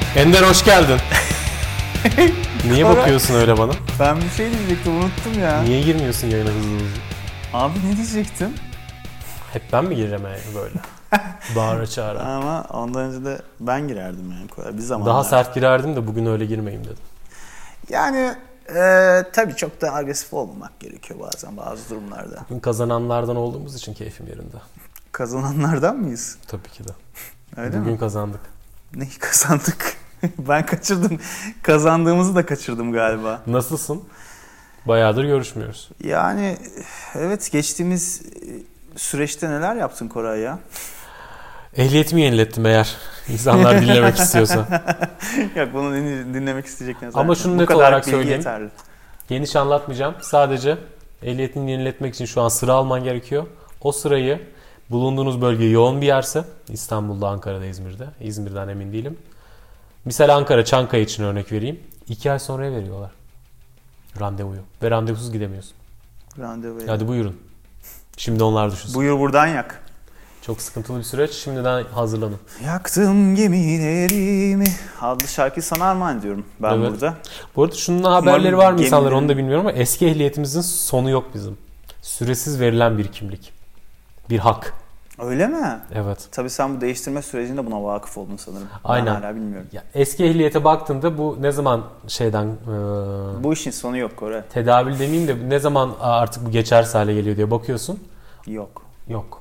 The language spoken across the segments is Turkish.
Ender hoş geldin. Niye bakıyorsun öyle bana? Ben bir şey diyecektim, unuttum ya. Niye girmiyorsun yayına hızlı hızlı? Abi ne diyecektim? Hep ben mi gireceğim yani böyle? Bağıra çağıra. Ama ondan önce de ben girerdim yani bir zamanlar. Daha sert girerdim de bugün öyle girmeyeyim dedim. Yani tabii çok da agresif olmamak gerekiyor bazen bazı durumlarda. Bugün kazananlardan olduğumuz için keyfim yerinde. Kazananlardan mıyız? Tabii ki de. Öyle bugün mi? Kazandık. Neyi kazandık? Ben kaçırdım. Kazandığımızı da kaçırdım galiba. Nasılsın? Bayağıdır görüşmüyoruz. Yani evet, geçtiğimiz süreçte neler yaptın Koray ya? Ehliyetimi yenilettim eğer insanlar dinlemek istiyorsa. Yok, bunu dinlemek isteyecekler zaten. Ama şunu Bu net kadar olarak bilgi söyleyeyim. yeterli. Geniş anlatmayacağım. Sadece ehliyetini yeniletmek için şu an sıra alman gerekiyor. O sırayı bulunduğunuz bölge yoğun bir yerse, İstanbul'da, Ankara'da, İzmir'de. İzmir'den emin değilim. Misal Ankara, Çankaya için örnek vereyim. 2 ay sonraya veriyorlar randevuyu. Ve randevusuz gidemiyorsun. Randevu. Hadi buyurun. Şimdi onlar düşünsün. Buyur buradan yak. Çok sıkıntılı bir süreç. Şimdiden hazırlanın. Yaktım gemilerimi adlı şarkıyı sana armağan ediyorum ben Evet. burada. Bu arada şunun haberleri var mı insanlar, onu da gemilerin- bilmiyorum ama eski ehliyetimizin sonu yok bizim. Süresiz verilen bir kimlik. Bir hak. Öyle mi? Evet. Tabii sen bu değiştirme sürecinde buna vakıf oldun sanırım. Aynen. Ben hala bilmiyorum. Ya, eski ehliyete baktığında bu ne zaman şeyden Bu işin sonu yok Koray. tedavül demeyeyim de ne zaman artık bu geçersiz hale geliyor diye bakıyorsun. Yok. Yok.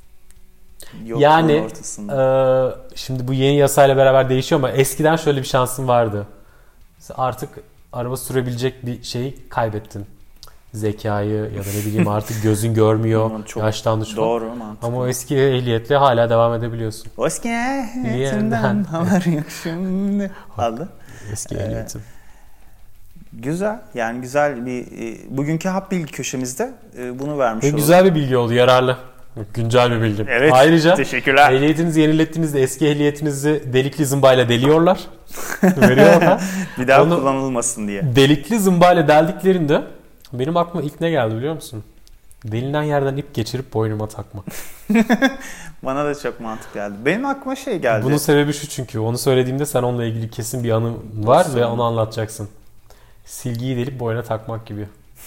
Yok Yani ortasında. şimdi bu yeni yasayla beraber değişiyor ama eskiden şöyle bir şansın vardı. Artık araba sürebilecek bir şeyi kaybettin. Zekayı ya da ne bileyim artık gözün görmüyor, Aman, çok yaşlandı şu an. Doğru mantıklı. Ama o eski ehliyetle hala devam edebiliyorsun. O eski ehliyetinden haber yok şimdi. Aldı. Eski ehliyetim. Güzel. Yani güzel bir bugünkü Hap Bilgi köşemizde bunu vermiş olduk. Güzel bir bilgi oldu, yararlı. Güncel bir bilgi. Evet. Ayrıca Teşekkürler. ehliyetinizi yenilettiğinizde eski ehliyetinizi delikli zımbayla deliyorlar. Veriyorlar. Bir daha Onu- kullanılmasın diye. Delikli zımbayla deldiklerinde benim aklıma ilk ne geldi biliyor musun? Delinen yerden ip geçirip boynuma takmak. Bana da çok mantıklı geldi. Benim aklıma şey geldi. Bunun sebebi şu, çünkü onu söylediğimde sen onunla ilgili kesin bir anın var ve onu anlatacaksın. Silgiyi delip boyuna takmak gibi.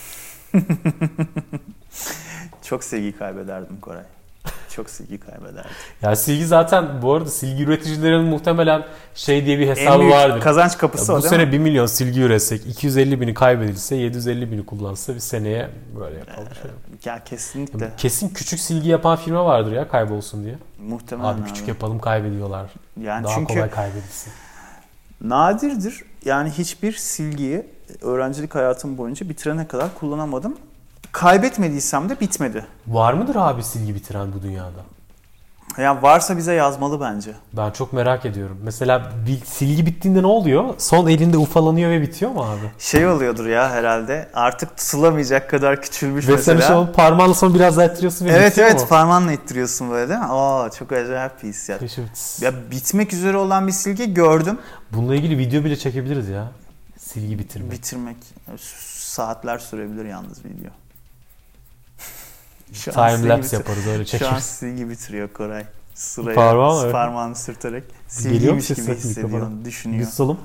Çok sevgi kaybederdim Koray. Çok sevgi kaybederdim. Ya silgi zaten, bu arada silgi üreticilerinin muhtemelen şey diye bir En hesabı büyük vardır. kazanç kapısı Ya o bu değil sene mi? 1 milyon silgi üretsek, 250 bini kaybedilse, 750 bini kullansa bir seneye böyle yapalım. Ya kesinlikle. Kesin küçük silgi yapan firma vardır ya, kaybolsun diye. Muhtemelen Abi küçük yapalım, kaybediyorlar. Yani Daha çünkü kolay kaybedilsin. nadirdir. Yani hiçbir silgiyi öğrencilik hayatım boyunca bitirene kadar kullanamadım. Kaybetmediysem de bitmedi. Var mıdır abi silgi bitiren bu dünyada? Yani varsa bize yazmalı bence. Ben çok merak ediyorum. Mesela bir silgi bittiğinde ne oluyor? Son elinde ufalanıyor ve bitiyor mu abi? Şey oluyordur ya herhalde. Artık tutulamayacak kadar küçülmüş Ve sen mesela. işte o parmağınla sonra biraz daha ittiriyorsun ve Evet bitiyor evet, mu? parmağınla ittiriyorsun böyle değil mi? Aa, çok acayip bir hissiyat. Keşif- Ya bitmek üzere olan bir silgi gördüm. Bununla ilgili video bile çekebiliriz ya. Silgi bitirme. Bitirmek saatler sürebilir yalnız video. Şu an Time silgi lapse yaparız, öyle Şu an çekeriz. silgi bitiriyor Koray. Sıraya Parmağım, evet. parmağını sürterek Geliyor silgiymiş mu gibi ses hissediyor, mikrofona? Bir düşünüyor. solum.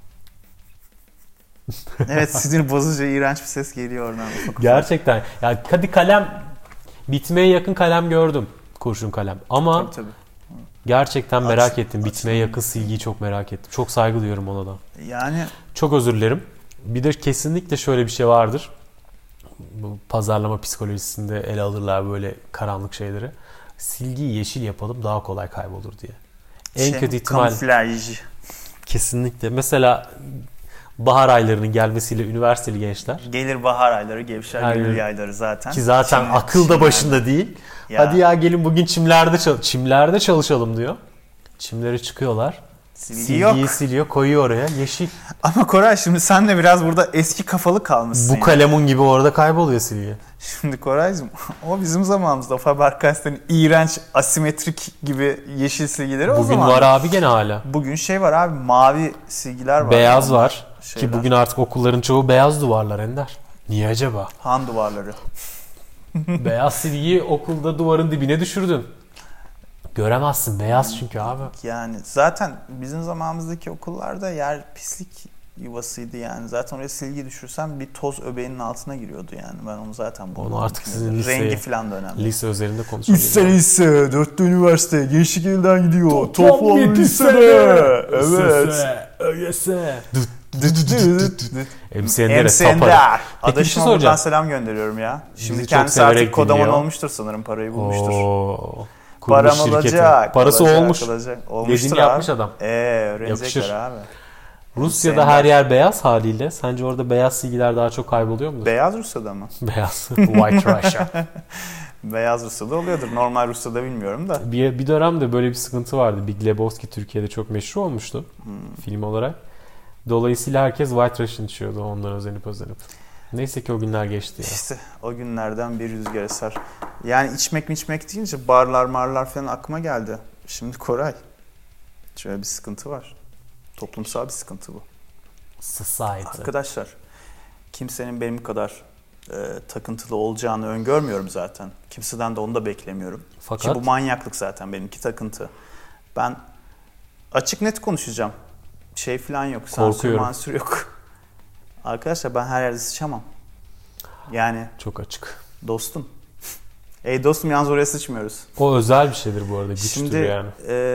Evet, sinir bozucu, iğrenç bir ses geliyor oradan. Ufak ufak. Gerçekten. Ya hadi kalem, bitmeye yakın kalem gördüm. Kurşun kalem. Ama Tabii, tabii. gerçekten merak Aç- ettim. Bitmeye yakın silgiyi çok merak ettim. Çok saygı duyuyorum ona da. Yani Çok özür dilerim. Bir de kesinlikle şöyle bir şey vardır. Bu pazarlama psikolojisinde ele alırlar böyle karanlık şeyleri. Silgiyi yeşil yapalım, daha kolay kaybolur diye. En kötü ihtimal kamuflaj. kesinlikle. Mesela bahar aylarının gelmesiyle üniversiteli gençler, Gelir bahar ayları, gevşer Aynen. gönül ayları zaten. ki zaten Çimler- akıl da çimlerde. başında değil. Ya. Hadi ya gelin bugün çimlerde çalışalım diyor. Çimlere çıkıyorlar. Silgi Silgiyi yok. siliyor, koyuyor oraya. Yeşil. Ama Koray, şimdi sen de biraz burada eski kafalı kalmışsın. Bu ya. kalemun gibi orada kayboluyor silgi. Şimdi Koraycığım, o bizim zamanımızda Faber-Castell'in iğrenç asimetrik gibi yeşil silgileri o Bugün zaman. var abi gene hala. Bugün şey var abi, mavi silgiler var. Beyaz Onlar var. şeyler. Ki bugün artık okulların çoğu beyaz duvarlar Ender. Niye acaba? Han duvarları. Beyaz silgiyi okulda duvarın dibine düşürdün. Göremezsin. Beyaz çünkü abi. Yani zaten bizim zamanımızdaki okullarda yer pislik yuvasıydı yani. Zaten oraya silgi düşürsen bir toz öbeğinin altına giriyordu yani. Ben onu zaten Onu artık sizin rengi falan da önemli. lise özelinde konuşalım. 3 sene lise, 4 üniversite, gençlik elden gidiyor. Toplam 7 lisede. Evet. ÖYS. MSN'ler. Peki bir şey Adaşıma buradan soracağım. selam gönderiyorum ya. Şimdi Bizi kendisi çok severek artık kodaman dinliyor. olmuştur sanırım. Parayı bulmuştur. Oo. Param Kurmuş şirketi. olacak. Parası olmuş. Olmuştur Dediğini abi. yapmış adam. Öğrenecekler Yakışır. abi. Rusya'da MSN'ler. her yer beyaz haliyle. Sence orada beyaz silgiler daha çok kayboluyor mudur? Beyaz Rusya'da mı? Beyaz. White Russia. Beyaz Rusya'da oluyordur. Normal Rusya'da bilmiyorum da. Bir dönemde böyle bir sıkıntı vardı. Big Lebowski Türkiye'de çok meşhur olmuştu film olarak. Dolayısıyla herkes White Russian içiyordu ondan özenip. Neyse ki o günler geçti ya. İşte o günlerden bir rüzgar eser. Yani içmek deyince barlar marlar falan aklıma geldi. Şimdi Koray. Şöyle bir sıkıntı var. Toplumsal bir sıkıntı bu. Society. Arkadaşlar kimsenin benim kadar takıntılı olacağını öngörmüyorum zaten. Kimseden de onu da beklemiyorum. Fakat Ki bu manyaklık zaten benimki takıntı. Ben açık net konuşacağım. Şey falan yok. Sansür mansür yok. Arkadaşlar ben her yerde sıçamam. Yani çok açık. dostum. Ey dostum yalnız oraya sıçmıyoruz. O özel bir şeydir bu arada. Güçtür Şimdi, yani.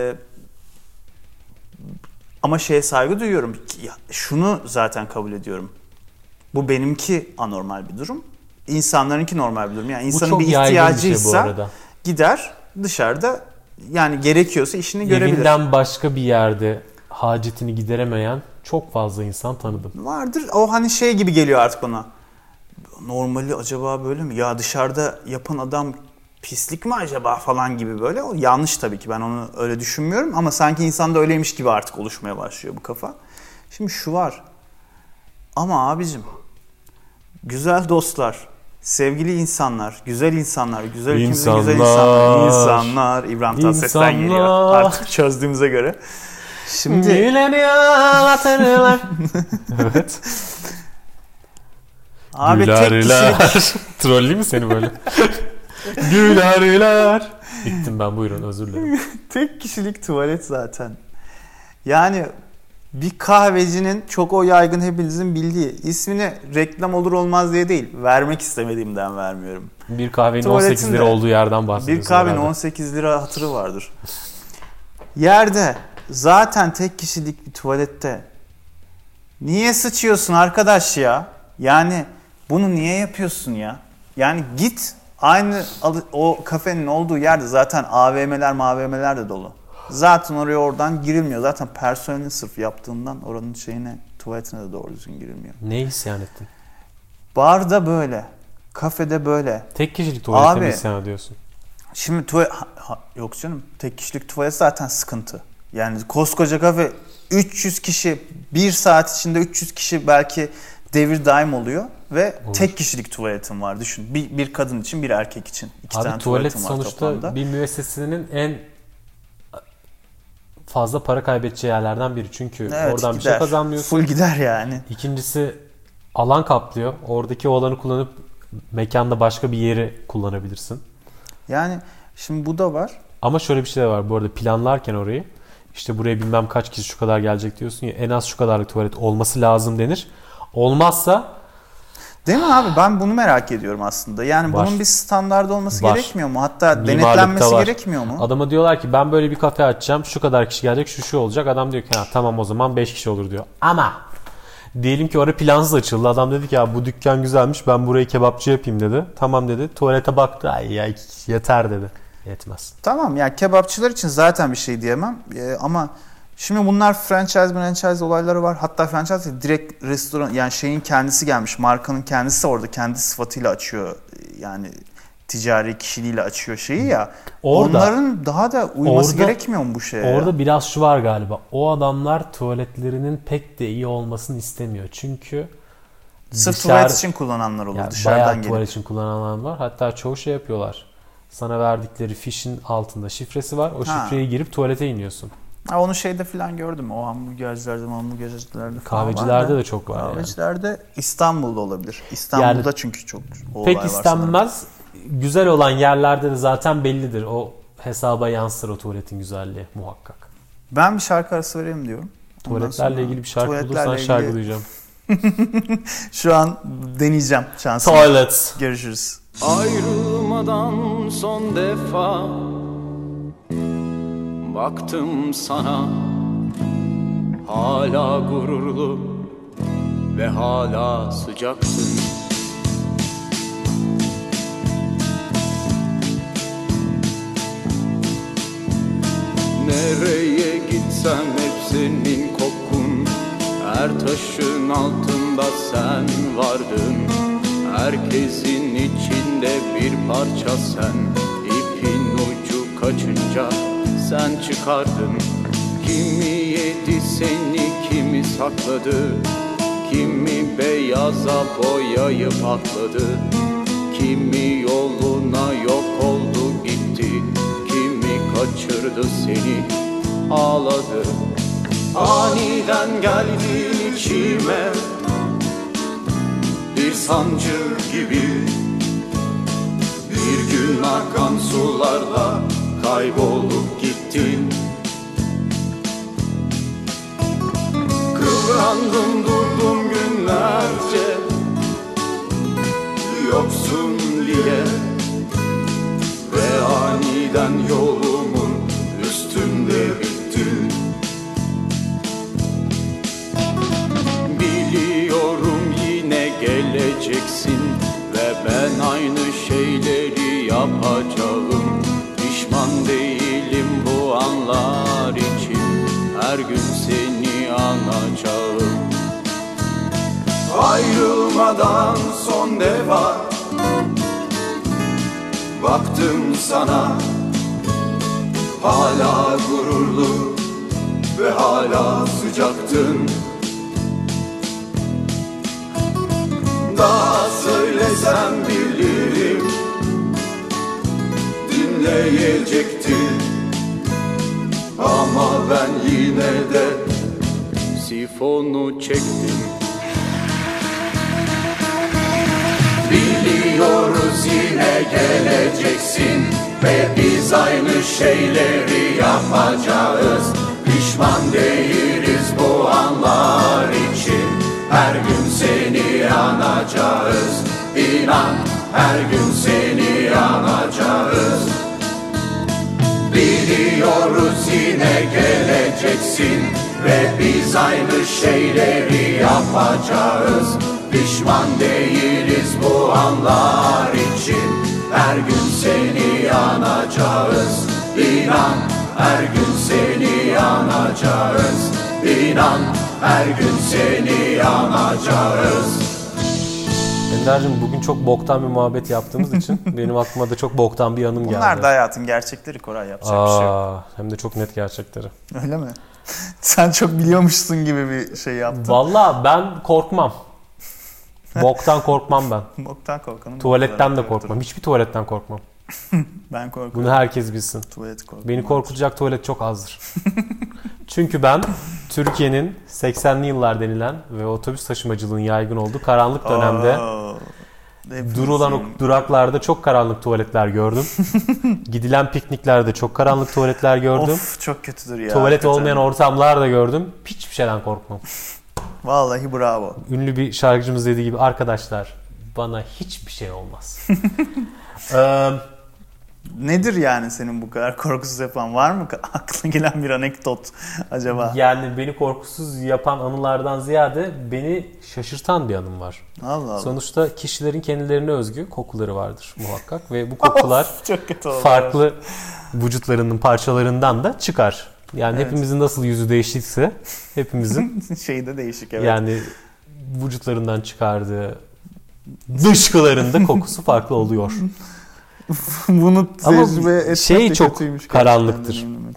Ama şeye saygı duyuyorum. Ya, şunu zaten kabul ediyorum. Bu benimki anormal bir durum. İnsanlarınki normal bir durum. Yani insanın bir ihtiyacıysa şey gider dışarıda yani gerekiyorsa işini görebilir. Evinden başka bir yerde hacetini gideremeyen çok fazla insan tanıdım. Vardır. O hani şey gibi geliyor artık bana. Normali acaba böyle mi? Ya dışarıda yapan adam pislik mi acaba falan gibi böyle. O yanlış tabii ki. Ben onu öyle düşünmüyorum. Ama sanki insanda öyleymiş gibi artık oluşmaya başlıyor bu kafa. Şimdi şu var. Ama abicim güzel dostlar, sevgili insanlar, güzel insanlar, güzel ülkemizin güzel insanlar. İbrahim Tatlıses'ten geliyor. Artık çözdüğümüze göre. Şimdi Evet. abi tek kişilik Trollü mü seni böyle? Gülerler. Bittim ben, buyurun, özür dilerim. tek kişilik tuvalet zaten. Yani bir kahvecinin çok o yaygın hepinizin bildiği ismini reklam olur olmaz diye değil. Vermek istemediğimden vermiyorum. Bir kahvenin Tuvaletin 18 lira de olduğu yerden bahsediyorsun bir kahvenin herhalde. 18 lira hatırı vardır. Yerde zaten tek kişilik bir tuvalette niye sıçıyorsun arkadaş ya? Yani bunu niye yapıyorsun ya? Yani git aynı o kafenin olduğu yerde zaten AVM'ler de dolu. Zaten oraya oradan girilmiyor. Zaten personelin sırf yaptığından oranın tuvaletine de doğru düzgün girilmiyor. Ne isyan ettin? Barda böyle, kafede böyle. Tek kişilik tuvalete Abi, mi isyan ediyorsun? Şimdi yok canım. Tek kişilik tuvalet zaten sıkıntı. Yani koskoca kafe 300 kişi, bir saat içinde 300 kişi belki devir daim oluyor ve olur. Tek kişilik tuvaletin var. Düşün. Bir kadın için, bir erkek için. İki Abi tane tuvalet tuvaletin var sonuçta toplamda. bir müessesenin en fazla para kaybedeceği yerlerden biri. Çünkü Evet, oradan bir şey kazanmıyorsun. Full gider yani. İkincisi alan kaplıyor. Oradaki o alanı kullanıp mekanda başka bir yeri kullanabilirsin. Yani şimdi bu da var. Ama şöyle bir şey de var bu arada, planlarken orayı işte buraya bilmem kaç kişi şu kadar gelecek diyorsun ya, en az şu kadarlık tuvalet olması lazım denir. Olmazsa Değil mi abi? Ben bunu merak ediyorum aslında. Yani var. bunun bir standardı olması Var. gerekmiyor mu? Hatta Mimarlıkta denetlenmesi var. gerekmiyor mu? Adama diyorlar ki ben böyle bir kafe açacağım, şu kadar kişi gelecek, şu olacak. Adam diyor ki ha, tamam o zaman 5 kişi olur diyor. Ama diyelim ki orada plansız açıldı. Adam dedi ki ya bu dükkan güzelmiş, ben burayı kebapçı yapayım dedi. Tamam dedi. Tuvalete baktı. Ay ya yeter dedi. Yetmez. Tamam yani kebapçılar için zaten bir şey diyemem. Ama şimdi bunlar franchise olayları var. Hatta franchise değil, direkt restoran yani şeyin kendisi gelmiş. Markanın kendisi orada kendi sıfatıyla açıyor. Yani ticari kişiliğiyle açıyor şeyi ya. Onların daha da uyması gerekmiyor mu bu şeye? Orada biraz şu var galiba. O adamlar tuvaletlerinin pek de iyi olmasını istemiyor. Çünkü sırf tuvalet için kullananlar olur. Yani dışarıdan bayağı gelip. tuvalet için kullananlar var. Hatta çoğu şey yapıyorlar. Sana verdikleri fişin altında şifresi var. O şifreyi girip tuvalete iniyorsun. Onu şeyde falan gördüm. O hamburgercilerde falan kahvecilerde var de çok var. Kahvecilerde yani. İstanbul'da olabilir. İstanbul'da yani, çünkü çok o pek olay var istenmez. Güzel olan yerlerde de zaten bellidir. O hesaba yansır o tuvaletin güzelliği muhakkak. Ben bir şarkı arası vereyim diyorum. Tuvaletlerle ilgili bir şarkı tuvaletlerle bulursan ilgili- şarkı duyacağım. Şu an deneyeceğim şansımı. Toilet. Görüşürüz. Ayrılmadan son defa baktım sana, hala gururlu ve hala sıcaksın. Nereye gitsem hep senin kokun, her taşın altında sen vardın. Herkesin içinde bir parça sen, ipin ucu kaçınca sen çıkardın. Kimi yedi seni, kimi sakladı, kimi beyaza boyayıp atladı. Kimi yoluna yok oldu gitti, kimi kaçırdı seni ağladı. Aniden geldin içime, bir sancı gibi, bir gün akan sularda kaybolup gittin. Kıvrandım durdum günlerce, yoksun diye, ve aniden yolumun üstünde bittin. Biliyorum yine geleceksin ve ben aynı şeyleri yapacağım. Pişman değilim bu anlar için, her gün seni anacağım. Ayrılmadan son defa baktım sana, hala gururlu ve hala sıcaktın. Daha söylesem bilirim, dinleyecektin, ama ben yine de sifonu çektim. Biliyoruz yine geleceksin ve biz aynı şeyleri yapacağız. Pişman değiliz bu anlar için, her gün seni anacağız. İnan, her gün seni anacağız. Biliyoruz yine geleceksin ve biz aynı şeyleri yapacağız. Pişman değiliz bu anlar için, her gün seni anacağız. İnan, her gün seni anacağız. İnan, her gün seni anacağız. Ender'cim bugün çok boktan bir muhabbet yaptığımız için benim aklıma da çok boktan bir anım geldi. Bunlar da hayatın gerçekleri Koray, yapacak bir şey yok. Hem de çok net gerçekleri. Öyle mi? Sen çok biliyormuşsun gibi bir şey yaptın. Vallahi ben korkmam. Boktan korkmam ben. Boktan korkanım. Tuvaletten de boktan korkmam. Hiçbir tuvaletten korkmam. Ben korkuyorum. Bunu herkes bilsin. Tuvalet korkuyorum. Beni korkutacak tuvalet çok azdır. Çünkü ben Türkiye'nin 80'li yıllar denilen ve otobüs taşımacılığının yaygın olduğu karanlık dönemde durulan duraklarda çok karanlık tuvaletler gördüm. Gidilen pikniklerde çok karanlık tuvaletler gördüm. Of, çok kötüdür ya. Tuvalet hakikaten. olmayan ortamlar da gördüm. Hiçbir şeyden korkmam. Vallahi bravo. Ünlü bir şarkıcımız dediği gibi, arkadaşlar bana hiçbir şey olmaz. Nedir yani senin bu kadar korkusuz yapan? Var mı aklına gelen bir anekdot acaba? Yani beni korkusuz yapan anılardan ziyade beni şaşırtan bir anım var. Allah Allah. Sonuçta kişilerin kendilerine özgü kokuları vardır muhakkak ve bu kokular Çok kötü oldu. farklı vücutlarının parçalarından da çıkar. Yani Evet. hepimizin nasıl yüzü değişikse hepimizin Şey de değişik, evet. yani vücutlarından çıkardığı dışkılarında kokusu farklı oluyor. Bunu Ama tecrübe etmek şey de çok kötüymüş karanlıktır. gerçekten, deneyimlemek.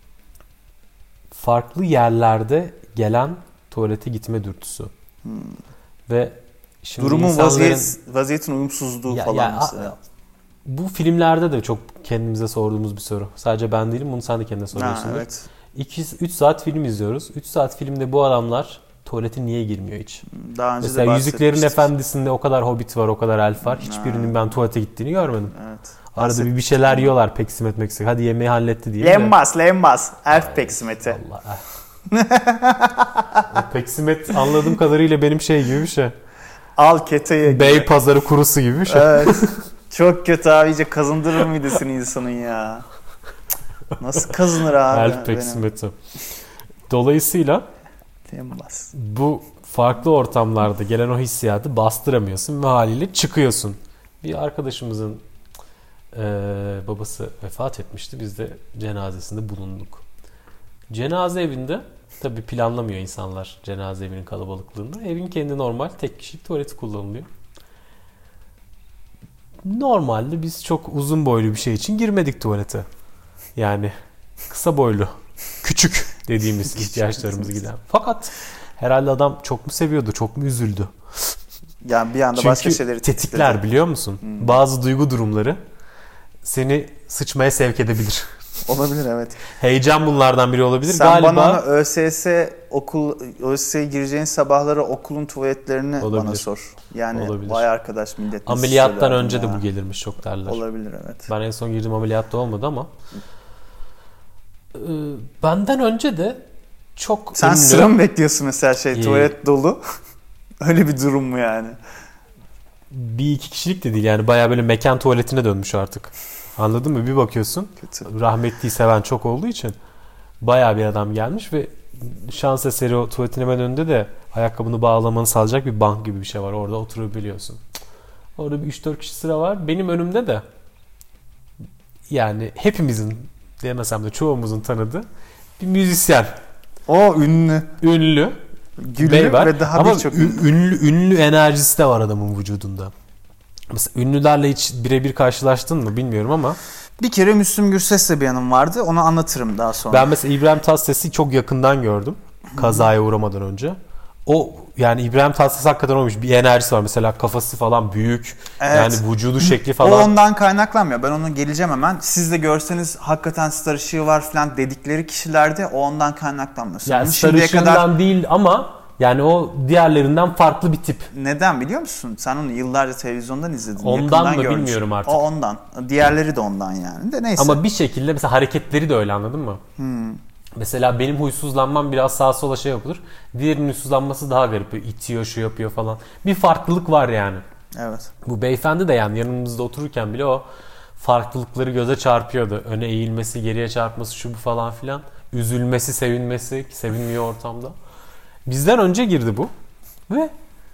Farklı yerlerde gelen tuvalete gitme dürtüsü. Ve şimdi Durumun insanların vaziyetin uyumsuzluğu Ya- falan ya- mesela. bu filmlerde de çok kendimize sorduğumuz bir soru. Sadece ben değilim, bunu sen de kendine Ha, soruyorsundur. evet. 2-3 saat film izliyoruz. 3 saat filmde bu adamlar tuvalete niye girmiyor hiç? Daha önce de Mesela Yüzüklerin bahsetmiştik. Efendisi'nde o kadar hobbit var, o kadar elf var. Hiçbirinin ben tuvalete gittiğini görmedim. Evet. Arada bir şeyler yiyorlar peksimet meksik. Hadi yemeği halletti diye. Lembas. Elf peksimeti. Allah. O peksimet anladığım kadarıyla benim şey gibi bir şey. Al keteye gibi. Bey pazarı kurusu gibi bir şey. Evet. Çok kötü abi. İyice kazındırır midesini insanın ya. Nasıl kazınır abi? Elf peksimeti. Dolayısıyla Lembas. bu farklı ortamlarda gelen o hissiyatı bastıramıyorsun ve haliyle çıkıyorsun. Bir arkadaşımızın babası vefat etmişti. Biz de cenazesinde bulunduk. Cenaze evinde tabii planlamıyor insanlar cenaze evinin kalabalıklığında. Evin kendi normal tek kişilik tuvaleti kullanılıyor. Normalde biz çok uzun boylu bir şey için girmedik tuvalete. Yani kısa boylu, küçük dediğimiz ihtiyaçlarımız giden. Fakat herhalde adam çok mu seviyordu, çok mu üzüldü? Yani bir anda Çünkü başka şeyleri tetikler biliyor musun? Bazı duygu durumları seni sıçmaya sevk edebilir. Olabilir evet. Heyecan bunlardan biri olabilir. Sen Galiba bana onu ÖSS'ye gireceğin sabahları okulun tuvaletlerini Olabilir. bana sor. Yani Olabilir. vay arkadaş millet. nasıl ameliyattan söyler önce ya? de bu gelirmiş çok derler. Olabilir evet. Ben en son girdiğim ameliyatta olmadı ama benden önce de çok Sen ünlü- sıra mı bekliyorsun mesela İyi. tuvalet dolu? Öyle bir durum mu yani? bir iki kişilik de değil yani bayağı böyle mekan tuvaletine dönmüş artık. Anladın mı? Bir bakıyorsun. Kötü. Rahmetliyi seven çok olduğu için bayağı bir adam gelmiş ve şans eseri o tuvaletin hemen önünde de ayakkabını bağlamanı sağlayacak bir bank gibi bir şey var. Orada oturabiliyorsun. Orada bir 3-4 kişi sıra var. Benim önümde de yani hepimizin demesem de çoğumuzun tanıdığı bir müzisyen. O ünlü. Ünlü. Güllü Bey var. ve daha Ama birçok ünlü enerjisi de var adamın vücudunda. Mesela ünlülerle hiç birebir karşılaştın mı bilmiyorum ama Bir kere Müslüm Gürses'le bir yanım vardı. Onu anlatırım daha sonra. ben mesela İbrahim Tatlıses'i çok yakından gördüm. Kazaya uğramadan önce. O yani İbrahim Tatlıses hakikaten olmuş. Bir enerjisi var. Mesela kafası falan büyük. Evet. Yani vücudu şekli O falan. ondan kaynaklanmıyor. Ben onu geleceğim hemen. Siz de görseniz hakikaten star ışığı var falan dedikleri kişilerde o ondan kaynaklanmıyor. Yani Onun şimdiye sarışından değil ama yani o diğerlerinden farklı bir tip. neden biliyor musun? Sen onu yıllarca televizyondan izledin. Ondan yakından mı görmüşsün. bilmiyorum artık. O ondan. Diğerleri de ondan yani. De neyse. Ama bir şekilde mesela hareketleri de öyle anladın mı? Mesela benim huysuzlanmam biraz sağa sola şey yapılır. Diğerinin huysuzlanması daha garip. Böyle itiyor, şu yapıyor falan. Bir farklılık var yani. Evet. Bu beyefendi de yani yanımızda otururken bile o farklılıkları göze çarpıyordu. Öne eğilmesi, geriye çarpması, şu bu falan filan. Üzülmesi, sevinmesi, sevinmiyor ortamda. Bizden önce girdi bu. Ve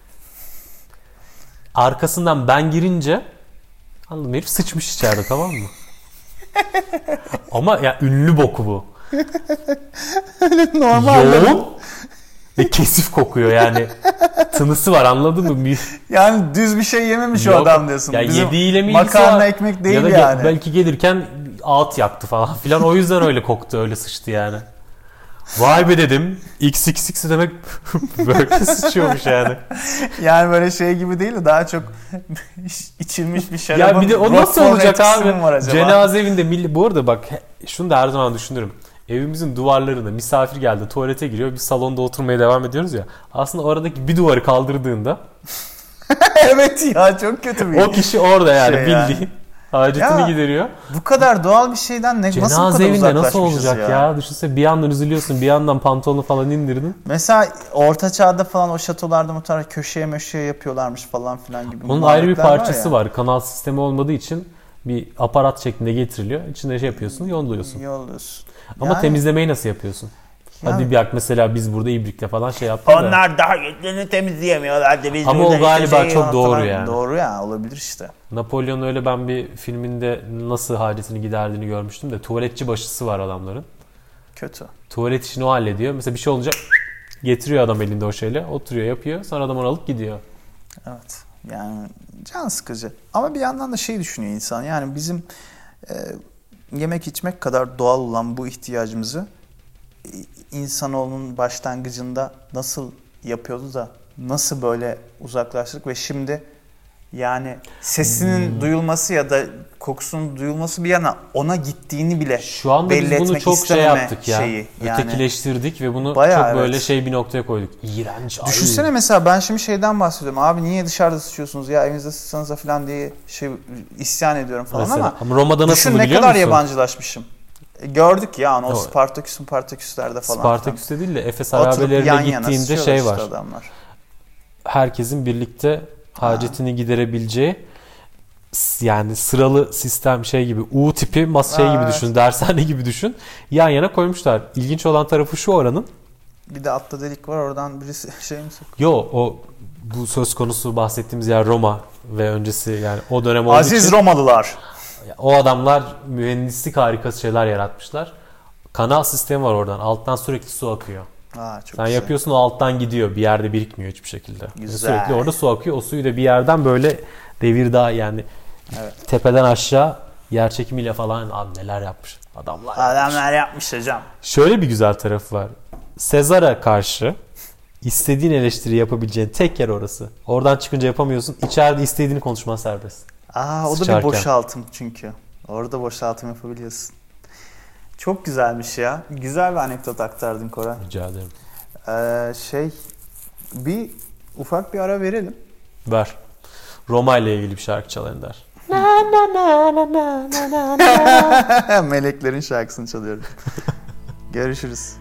arkasından ben girince anladım herif sıçmış içeride tamam mı? Ama ya ünlü boku bu. Normal. Yoğun ve kesif kokuyor yani. Tınısı var anladın mı? Yani düz bir şey yememiş o Yok. adam diyorsun. Ya Bizim yediğiyle mi ilgisi makarna var? ekmek değil ya da yani. belki gelirken ağıt yaktı falan filan. O yüzden öyle koktu, öyle sıçtı yani. Vay be dedim. XXX demek böyle sıçıyormuş yani. Yani böyle şey gibi değil de daha çok içilmiş bir şarabın. Ya bir de o nasıl Roquefort olacak etkisi abi? mi var acaba? Cenaze evinde bu arada bak şunu da her zaman düşünürüm. Evimizin duvarlarında misafir geldi tuvalete giriyor biz salonda oturmaya devam ediyoruz ya. Aslında oradaki bir duvarı kaldırdığında Evet ya çok kötü bir o kişi orada yani şey bildiğin hacetini Ya, gideriyor. Bu kadar doğal bir şeyden nasıl bu Cenaze kadar evinde nasıl uzaklaşmışız olacak ya? Düşünsene bir yandan üzülüyorsun bir yandan pantolonu falan indirdin. Mesela orta çağda falan o şatolarda muhtemelen köşeye möşeye yapıyorlarmış falan filan gibi. Onun ayrı bir muhabbetler var parçası ya. var. Kanal sistemi olmadığı için bir aparat şeklinde getiriliyor. İçinde şey yapıyorsun, yolluyorsun. Yolluyorsun. Ama Yani- temizlemeyi nasıl yapıyorsun? Yani- Hadi bir bak mesela biz burada İbrik'te falan şey yaptık da. Onlar daha götlerini temizleyemiyorlar da biz Ama burada o galiba işte çok falan. doğru yani. Doğru ya olabilir işte. Napolyon öyle ben bir filminde nasıl hacetini giderdiğini görmüştüm de tuvaletçi başısı var adamların. Kötü. Tuvalet işini o hallediyor. Mesela bir şey olunca getiriyor adam elinde o şeyle. Oturuyor yapıyor. Sonra adam onu alıp gidiyor. Evet. Yani can sıkıcı. Ama bir yandan da şey düşünüyor insan. Yani bizim yemek içmek kadar doğal olan bu ihtiyacımızı insanoğlunun başlangıcında nasıl yapıyordu da nasıl böyle uzaklaştık ve şimdi Yani sesinin duyulması ya da kokusunun duyulması bir yana ona gittiğini bile Şu anda belli biz bunu etmek çok şey istememe yaptık ya. şeyi. Yani Ötekileştirdik ve bunu bayağı çok böyle evet. şey bir noktaya koyduk. İğrenç. ay. düşünsene mesela ben şimdi şeyden bahsediyorum. Abi niye dışarıda sıçıyorsunuz ya evinizde sıçsanıza falan diye isyan ediyorum falan Mesela. ama Roma'da nasıl düşün ne biliyor kadar musun? yabancılaşmışım. Gördük ya o O- Spartaküs'lerde falan. Spartaküs'te değil de Efes Oturup harabelerine yan yana gittiğinde sıçıyorlar şey işte var. adamlar. Herkesin birlikte hacetini giderebileceği yani sıralı sistem şey gibi U tipi şey gibi Evet. düşün, dershane gibi düşün. Yan yana koymuşlar. İlginç olan tarafı şu oranın. Bir de altta delik var oradan birisi şey mi Yo o bu söz konusu bahsettiğimiz yer Roma ve öncesi yani o dönem olduğu Aziz için Romalılar. o adamlar mühendislik harikası şeyler yaratmışlar. Kanal sistemi var oradan. Alttan sürekli su akıyor. Çok Sen güzel. yapıyorsun o alttan gidiyor. Bir yerde birikmiyor hiçbir şekilde. Güzel. Sürekli orada su akıyor. O suyu da bir yerden böyle devir yani Evet. tepeden aşağı yer çekimiyle falan abi neler yapmış adamlar. Adamlar yapmış hocam. Şöyle bir güzel tarafı var. Sezar'a karşı istediğin eleştiri yapabileceğin tek yer orası. Oradan çıkınca yapamıyorsun. İçeride istediğini konuşman serbest. O da Sıçarken. bir boşaltım çünkü. Orada boşaltım yapabiliyorsun. Çok güzelmiş ya. Güzel bir anekdot aktardın Koray. Rica ederim. Bir ufak bir ara verelim. Ver. Roma ile ilgili bir şarkı çal Ender. Meleklerin şarkısını çalıyorum. Görüşürüz.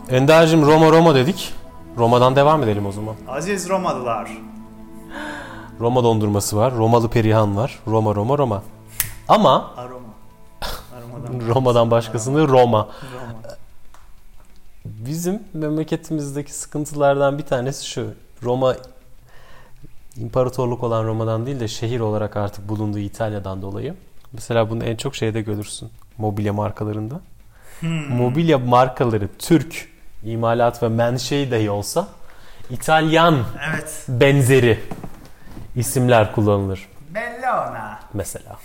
Ender'cim Roma dedik. Roma'dan devam edelim o zaman. Aziz Romalılar. Roma dondurması var. Romalı Perihan var. Roma. Ama Aroma. Roma'dan başkasını Roma. Roma. Bizim memleketimizdeki sıkıntılardan bir tanesi şu. Roma imparatorluk olan Roma'dan değil de şehir olarak artık bulunduğu İtalya'dan dolayı. Mesela bunu en çok şeyde görürsün. Mobilya markalarında. Mobilya markaları Türk imalat ve menşei dahi olsa İtalyan Evet. benzeri isimler kullanılır Bellona. mesela.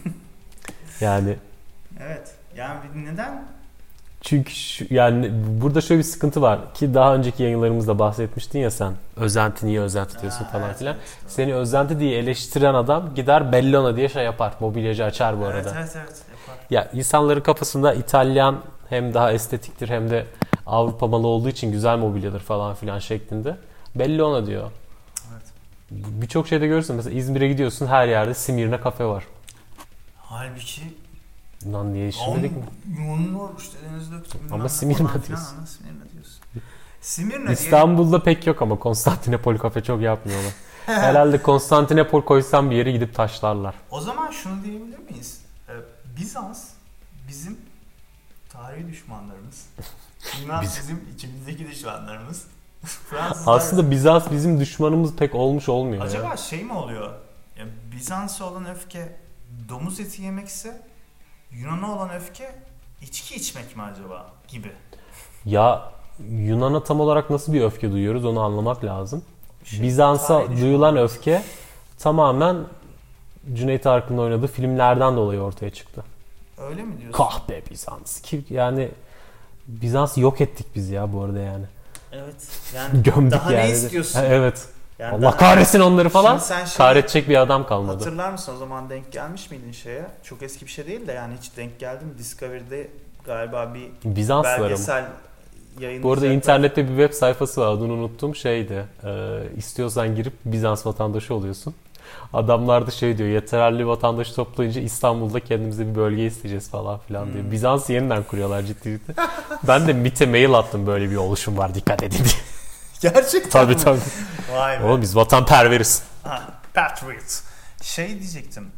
Yani Evet. Yani neden? çünkü yani burada şöyle bir sıkıntı var ki daha önceki yayınlarımızda bahsetmiştin ya sen. Özenti niye özenti tutuyorsun falan evet, filan. evet. Seni özenti diye eleştiren adam gider Bellona diye şey yapar. Mobilyacı açar bu arada. Evet yapar. Ya insanların kafasında İtalyan hem daha estetiktir hem de Avrupa malı olduğu için güzel mobilyadır falan filan şeklinde. Bellona diyor. Evet. Birçok şeyde görürsün. Mesela İzmir'e gidiyorsun her yerde Simirna kafe var. Halbuki Lan niye işlemedik mi? yoğunluğu işte deniz döktü. Ama Simirna diyorsun. Ama Simirna diyorsun. Simirna diye. İstanbul'da pek yok ama Konstantinopol kafe çok yapmıyorlar. Herhalde Konstantinopol koysam bir yere gidip taşlarlar. O zaman şunu diyebilir miyiz? Bizans bizim tarihi düşmanlarımız. Yunan bizim içimizdeki düşmanlarımız. Fransızlar. Aslında Bizans bizim düşmanımız pek olmuş olmuyor. Acaba ya. şey mi oluyor? Ya, Bizans'a olan öfke domuz eti yemekse Yunan'a olan öfke içki içmek mi acaba gibi? Ya Yunan'a tam olarak nasıl bir öfke duyuyoruz onu anlamak lazım. Şey, Bizans'a tarihi duyulan düşman. öfke tamamen Cüneyt Arkın'ın oynadığı filmlerden dolayı ortaya çıktı. Öyle mi diyorsun? Kahpe Bizans. Ki yani Bizans'ı yok ettik biz ya bu arada yani. Evet. Yani Gömdük daha yani. ne istiyorsun? Ha, evet. Yani Allah daha- kahretsin onları falan. Şimdi sen şeyi Kahredecek bir adam kalmadı. hatırlar mısın o zaman denk gelmiş miydin şeye? Çok eski bir şey değil de yani hiç denk geldim. Discovery'de galiba bir Bizanslılar ama. belgesel yayınlayacaklar. Bu arada internette bir web sayfası var adını unuttum şeydi. İstiyorsan girip Bizans vatandaşı oluyorsun. Adamlar da şey diyor yeterli vatandaşı toplayınca İstanbul'da kendimize bir bölge isteyeceğiz falan filan diyor. Bizans yeniden kuruyorlar ciddilikle. Ben de MİT'e mail attım böyle bir oluşum var dikkat edin diye. Gerçekten Tabii mi? tabii. Vay be. Oğlum biz vatanperveriz. Ha, Patriot. Şey diyecektim.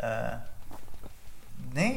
Ne?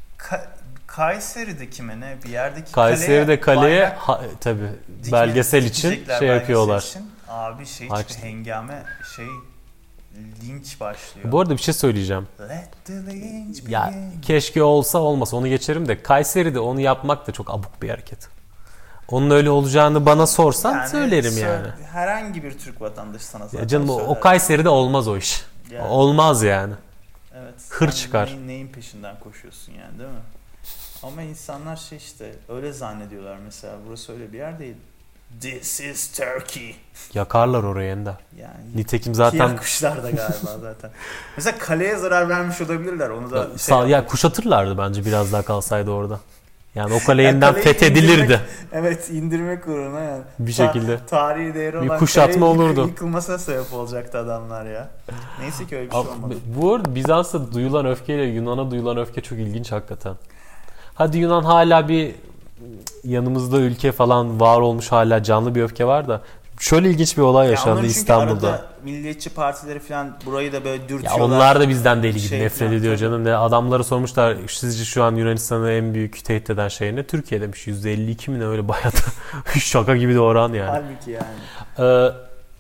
Kayseri'deki mi ne? Bir yerdeki Kayseri'de kaleye bayrak tabii dikme- belgesel için dikecekler şey belgesel yapıyorlar. için. Abi şey Haç- çıkıyor, hengame şey linç başlıyor. Bu arada bir şey söyleyeceğim. Let the lynch Ya begin. keşke olsa olmasa onu geçerim de Kayseri'de onu yapmak da çok abuk bir hareket. Onun öyle olacağını bana sorsan Yani söylerim yani. Herhangi bir Türk vatandaşı sana zaten Ya canım o söyler. Kayseri'de olmaz o iş. Yani. Olmaz yani. Evet. Hır sen çıkar. Neyin peşinden koşuyorsun yani değil mi? Ama insanlar şey işte öyle zannediyorlar mesela burası öyle bir yer değil. This is Turkey. Yakarlar orayı Ender. Yani Nitekim zaten yakmışlar da galiba zaten. Mesela kaleye zarar vermiş olabilirler onu da ya kuşatırlardı bence biraz daha kalsaydı orada. Yani o kale Yani yeniden kaleyi fethedilirdi evet indirmek uğruna yani. bir şekilde. Tarihi değeri Bir olan kuşatma kaleyi olurdu. yıkılmasına sebep olacaktı adamlar ya. Neyse ki öyle bir şey olmadı. Bu arada Bizans'ta duyulan öfkeyle Yunan'a duyulan öfke çok ilginç hakikaten. Hadi Yunan hala bir yanımızda ülke falan var olmuş hala canlı bir öfke var da şöyle ilginç bir olay Ya yaşandı onların çünkü İstanbul'da. arada milliyetçi partileri falan burayı da böyle Ya dürtüyorlar. onlar da bizden deli gibi Şey nefret falan, ediyor tabii. canım. Ne adamları sormuşlar sizce şu an Yunanistan'ı en büyük tehdit eden şey ne? Türkiye demiş. %52 mi ne öyle bayağı da şaka gibi de oran yani. Halbuki yani.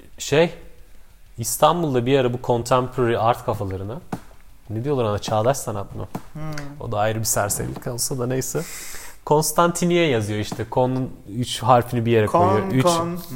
İstanbul'da bir ara bu contemporary art kafalarına ne diyorlar ona çağdaş sanat mı? O da ayrı bir serserilik olsa da neyse. Konstantiniye yazıyor işte. Kon'un 3 harfini bir yere koyuyor.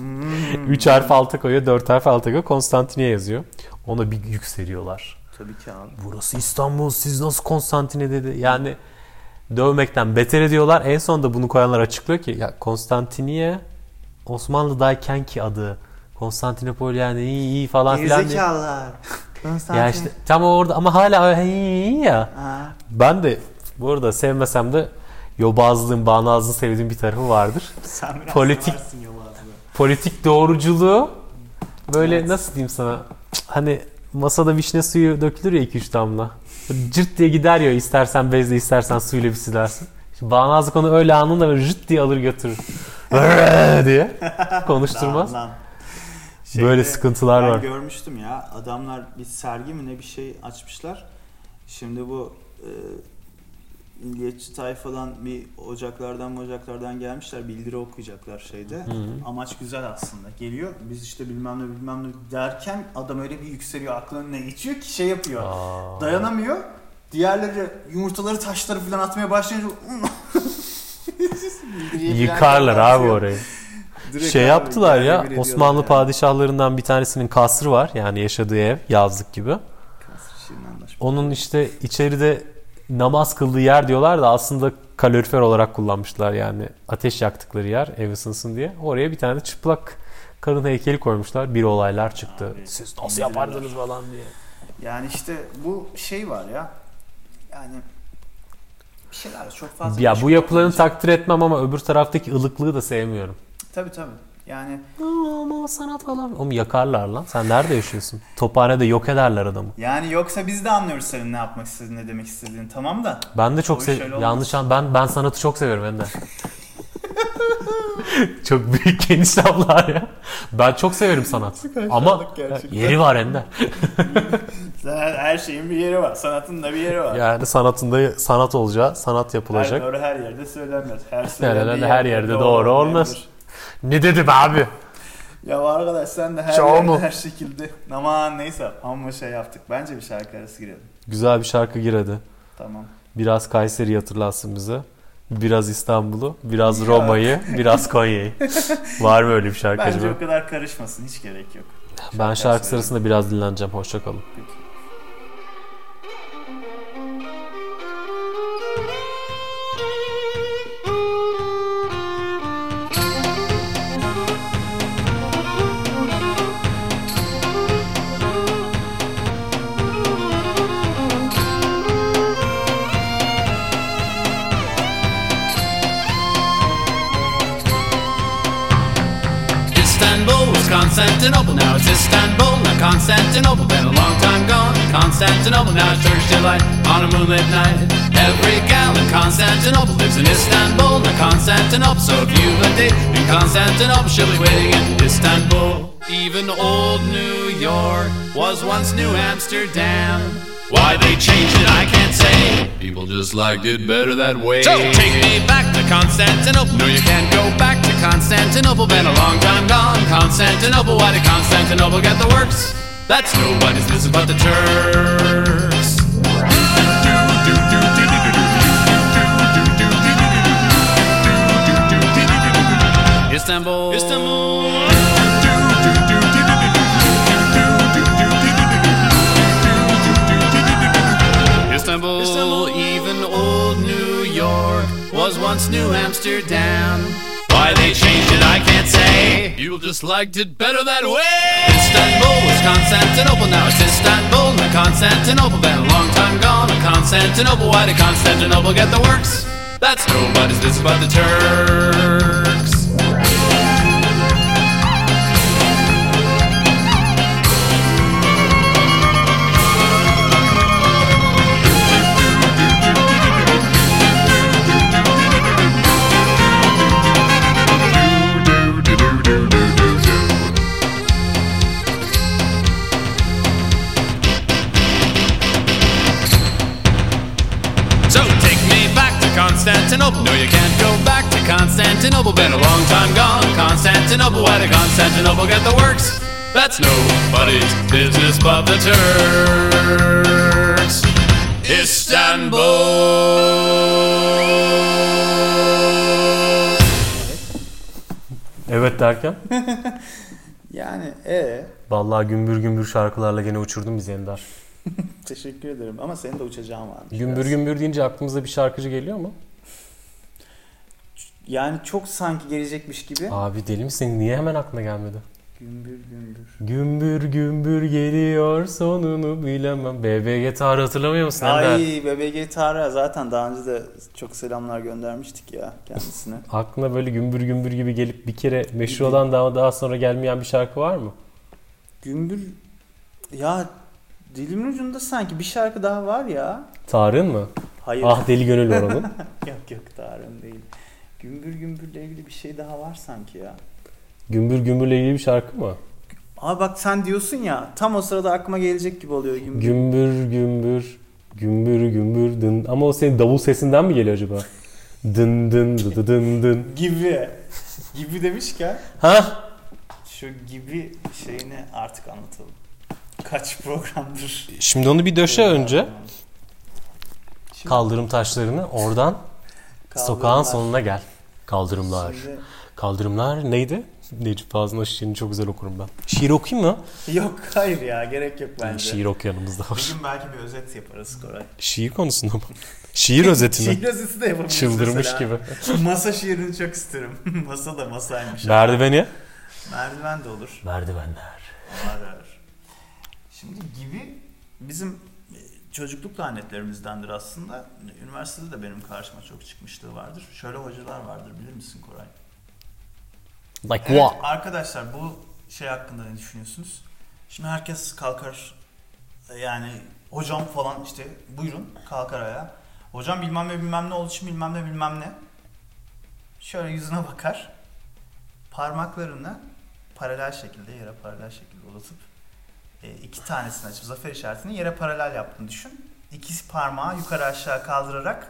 3 harf alta koyuyor, 4 harf alta koyuyor. Konstantiniye yazıyor. Ona bir yükseliyorlar. Tabii ki abi. Burası İstanbul, siz nasıl Konstantine dedi. Yani dövmekten beter ediyorlar. En sonunda bunu koyanlar açıklıyor ki ya Konstantiniye Osmanlı'dayken ki adı. Konstantinopol yani iyi falan filan. Gerizekalılar. Ya işte tam orada ama hala iyi ya. Ha. Ben de bu arada sevmesem de yobazlığın, bağnazlığın sevdiğim bir tarafı vardır. Sen biraz Politik- seversin yobazlığı. Politik doğruculuğu böyle nasıl diyeyim sana hani masada vişne suyu dökülür ya 2-3 damla. Cırt diye gider ya istersen bezle istersen suyla bir silersin. Şimdi bağnazlık onu öyle anında böyle cırt diye alır götürür. diye konuşturmaz. Lan. Böyle sıkıntılar ben var. görmüştüm ya. Adamlar bir sergi mi ne bir şey açmışlar. Şimdi bu milliyetçi tayfadan bir ocaklardan gelmişler. Bildiri okuyacaklar şeyde. Amaç güzel aslında. Geliyor. Biz işte bilmem ne derken adam öyle bir yükseliyor. Aklına ne geçiyor ki şey yapıyor. Dayanamıyor. Diğerleri yumurtaları taşları falan atmaya başlayınca Yıkarlar abi orayı. Direkt Şey abi, yaptılar ya, ediyorlar Osmanlı yani. padişahlarından bir tanesinin kasrı var. Yani yaşadığı ev, yazlık gibi. Şirin anlaşma. Onun işte içeride namaz kıldığı yer diyorlar da aslında kalorifer olarak kullanmışlar, yani ateş yaktıkları yer ev ısınsın diye. Oraya bir tane de çıplak kadın heykeli koymuşlar. Bir olaylar çıktı. Abi, Siz nasıl yapardınız falan diye. Yani işte bu şey var ya. Yani bir şeyler çok fazla. Ya bu yapılarını takdir etmem ama öbür taraftaki ılıklığı da sevmiyorum. Tabii. Yani Ama sanat falan. Oğlum yakarlar lan. Sen nerede yaşıyorsun? Tophanede yok ederler adamı. yoksa biz de anlıyoruz senin ne yapmak istediğini, ne demek istediğini, tamam da. Ben de çok O iş öyle yanlış ben sanatı çok seviyorum Ender. Çok büyük geniş laflar ya. Ben çok severim sanat. Ama gerçekten. yeri var Ender. Her şeyin bir yeri var. Sanatın da bir yeri var. Yani sanatında sanat olacağı, sanat yapılacak. Doğru her yerde söylenmez. Her yerde doğru olmaz. Ne dedim abi? Ya arkadaş sen de her Şov yerde mu? her şekilde. Aman neyse amma şey yaptık. Bence bir şarkı arası girelim. Güzel bir şarkı gir hadi. Tamam. Biraz Kayseri'yi hatırlatsın bize. Biraz İstanbul'u, biraz Roma'yı, biraz Konya'yı. Var mı öyle bir şarkı Bence acaba? o kadar karışmasın. Hiç gerek yok. Ben şarkı sırasında biraz dinleneceğim. Hoşça kalın. Peki. Istanbul was Constantinople, now it's Istanbul, not Constantinople. Been a long time gone, Constantinople, now it's Turkish delight on a moonlit night. Every gal in Constantinople lives in Istanbul, not Constantinople. So if you've a date in Constantinople, she'll be waiting in Istanbul. Even old New York was once New Amsterdam. Why they changed it, I can't say. People just liked it better that way. So take me back to Constantinople. No, you can't go back to Constantinople. Been a long time gone, Constantinople. Why did Constantinople get the works? That's nobody's business but the Turks. Istanbul, Istanbul. Istanbul, even old New York was once New Amsterdam. Why they changed it, I can't say. People just liked it better that way. Istanbul was Constantinople, now it's Istanbul, not Constantinople. Been a long time gone, Constantinople. Why did Constantinople get the works? That's nobody's business but the Turks. Constantinople. No, you can't go back to Constantinople. Been a long time gone, Constantinople. Why did Constantinople get the works? That's nobody's business but the Turks. Istanbul. Evet derken? Yani Vallahi gümbür gümbür şarkılarla gene uçurdun bizi Ender. teşekkür ederim ama senin de uçacağın varmış. Gümbür biraz. gümbür deyince aklımıza bir şarkıcı geliyor mu? Yani çok sanki gelecekmiş gibi. Abi deli misin? Niye hemen aklına gelmedi? Gümbür gümbür. Gümbür gümbür geliyor sonunu bilemem. BBG Tarık hatırlamıyor musun Ender? Ay BBG Tarık'a zaten daha önce de çok selamlar göndermiştik ya kendisine. Aklına böyle gümbür gümbür gibi gelip bir kere meşhur olan daha sonra gelmeyen bir şarkı var mı? Gümbür ya dilimin ucunda sanki bir şarkı daha var ya. Tarık'ın mı? Hayır. Ah deli gönül var onun. Yok Tarık'ın değil. Gümbür gümbürle ilgili bir şey daha var sanki ya. Gümbür gümbürle ilgili bir şarkı mı? Abi bak sen diyorsun ya, tam o sırada aklıma gelecek gibi oluyor gümbür. Gümbür gümbür gümbür gümbür dın. Ama o senin davul sesinden mi geliyor acaba? Dın dın dı dı dın dın. Gibi. Gibi demişken Ha? şu gibi şeyini artık anlatalım. Kaç programdır. Şimdi onu bir döşe önce. Kaldırım taşlarını oradan sokağın sonuna gel. Kaldırımlar. Şimdi... Kaldırımlar neydi? Necip Fazıl'ın şiirini çok güzel okurum ben. Şiir okuyayım mı? Yok hayır ya, gerek yok bence. Şiir okuyanımız da var. Bugün belki bir özet yaparız Koray. Şiir konusunda mı? Şiir özeti mi? Şiir özeti de yapabiliriz. Çıldırmış mesela. gibi. Masa şiirini çok isterim. Masa da masaymış. Merdiveni? Merdiven de olur. Merdivenler. Var. Şimdi gibi bizim çocukluk lanetlerimizdendir aslında. Üniversitede de benim karşıma çok çıkmışlığı vardır. Şöyle hocalar vardır, bilir misin Koray? Like Evet, what? arkadaşlar bu şey hakkında ne düşünüyorsunuz? Şimdi herkes kalkar, yani hocam falan işte buyurun kalkar ayağa. Hocam bilmem ne bilmem ne olduğu için bilmem ne bilmem ne. Şöyle yüzüne bakar. Parmaklarını paralel şekilde, yere paralel şekilde uzatıp iki tanesini açıp zafer işaretini yere paralel yaptığını düşün. İkisi parmağı yukarı aşağı kaldırarak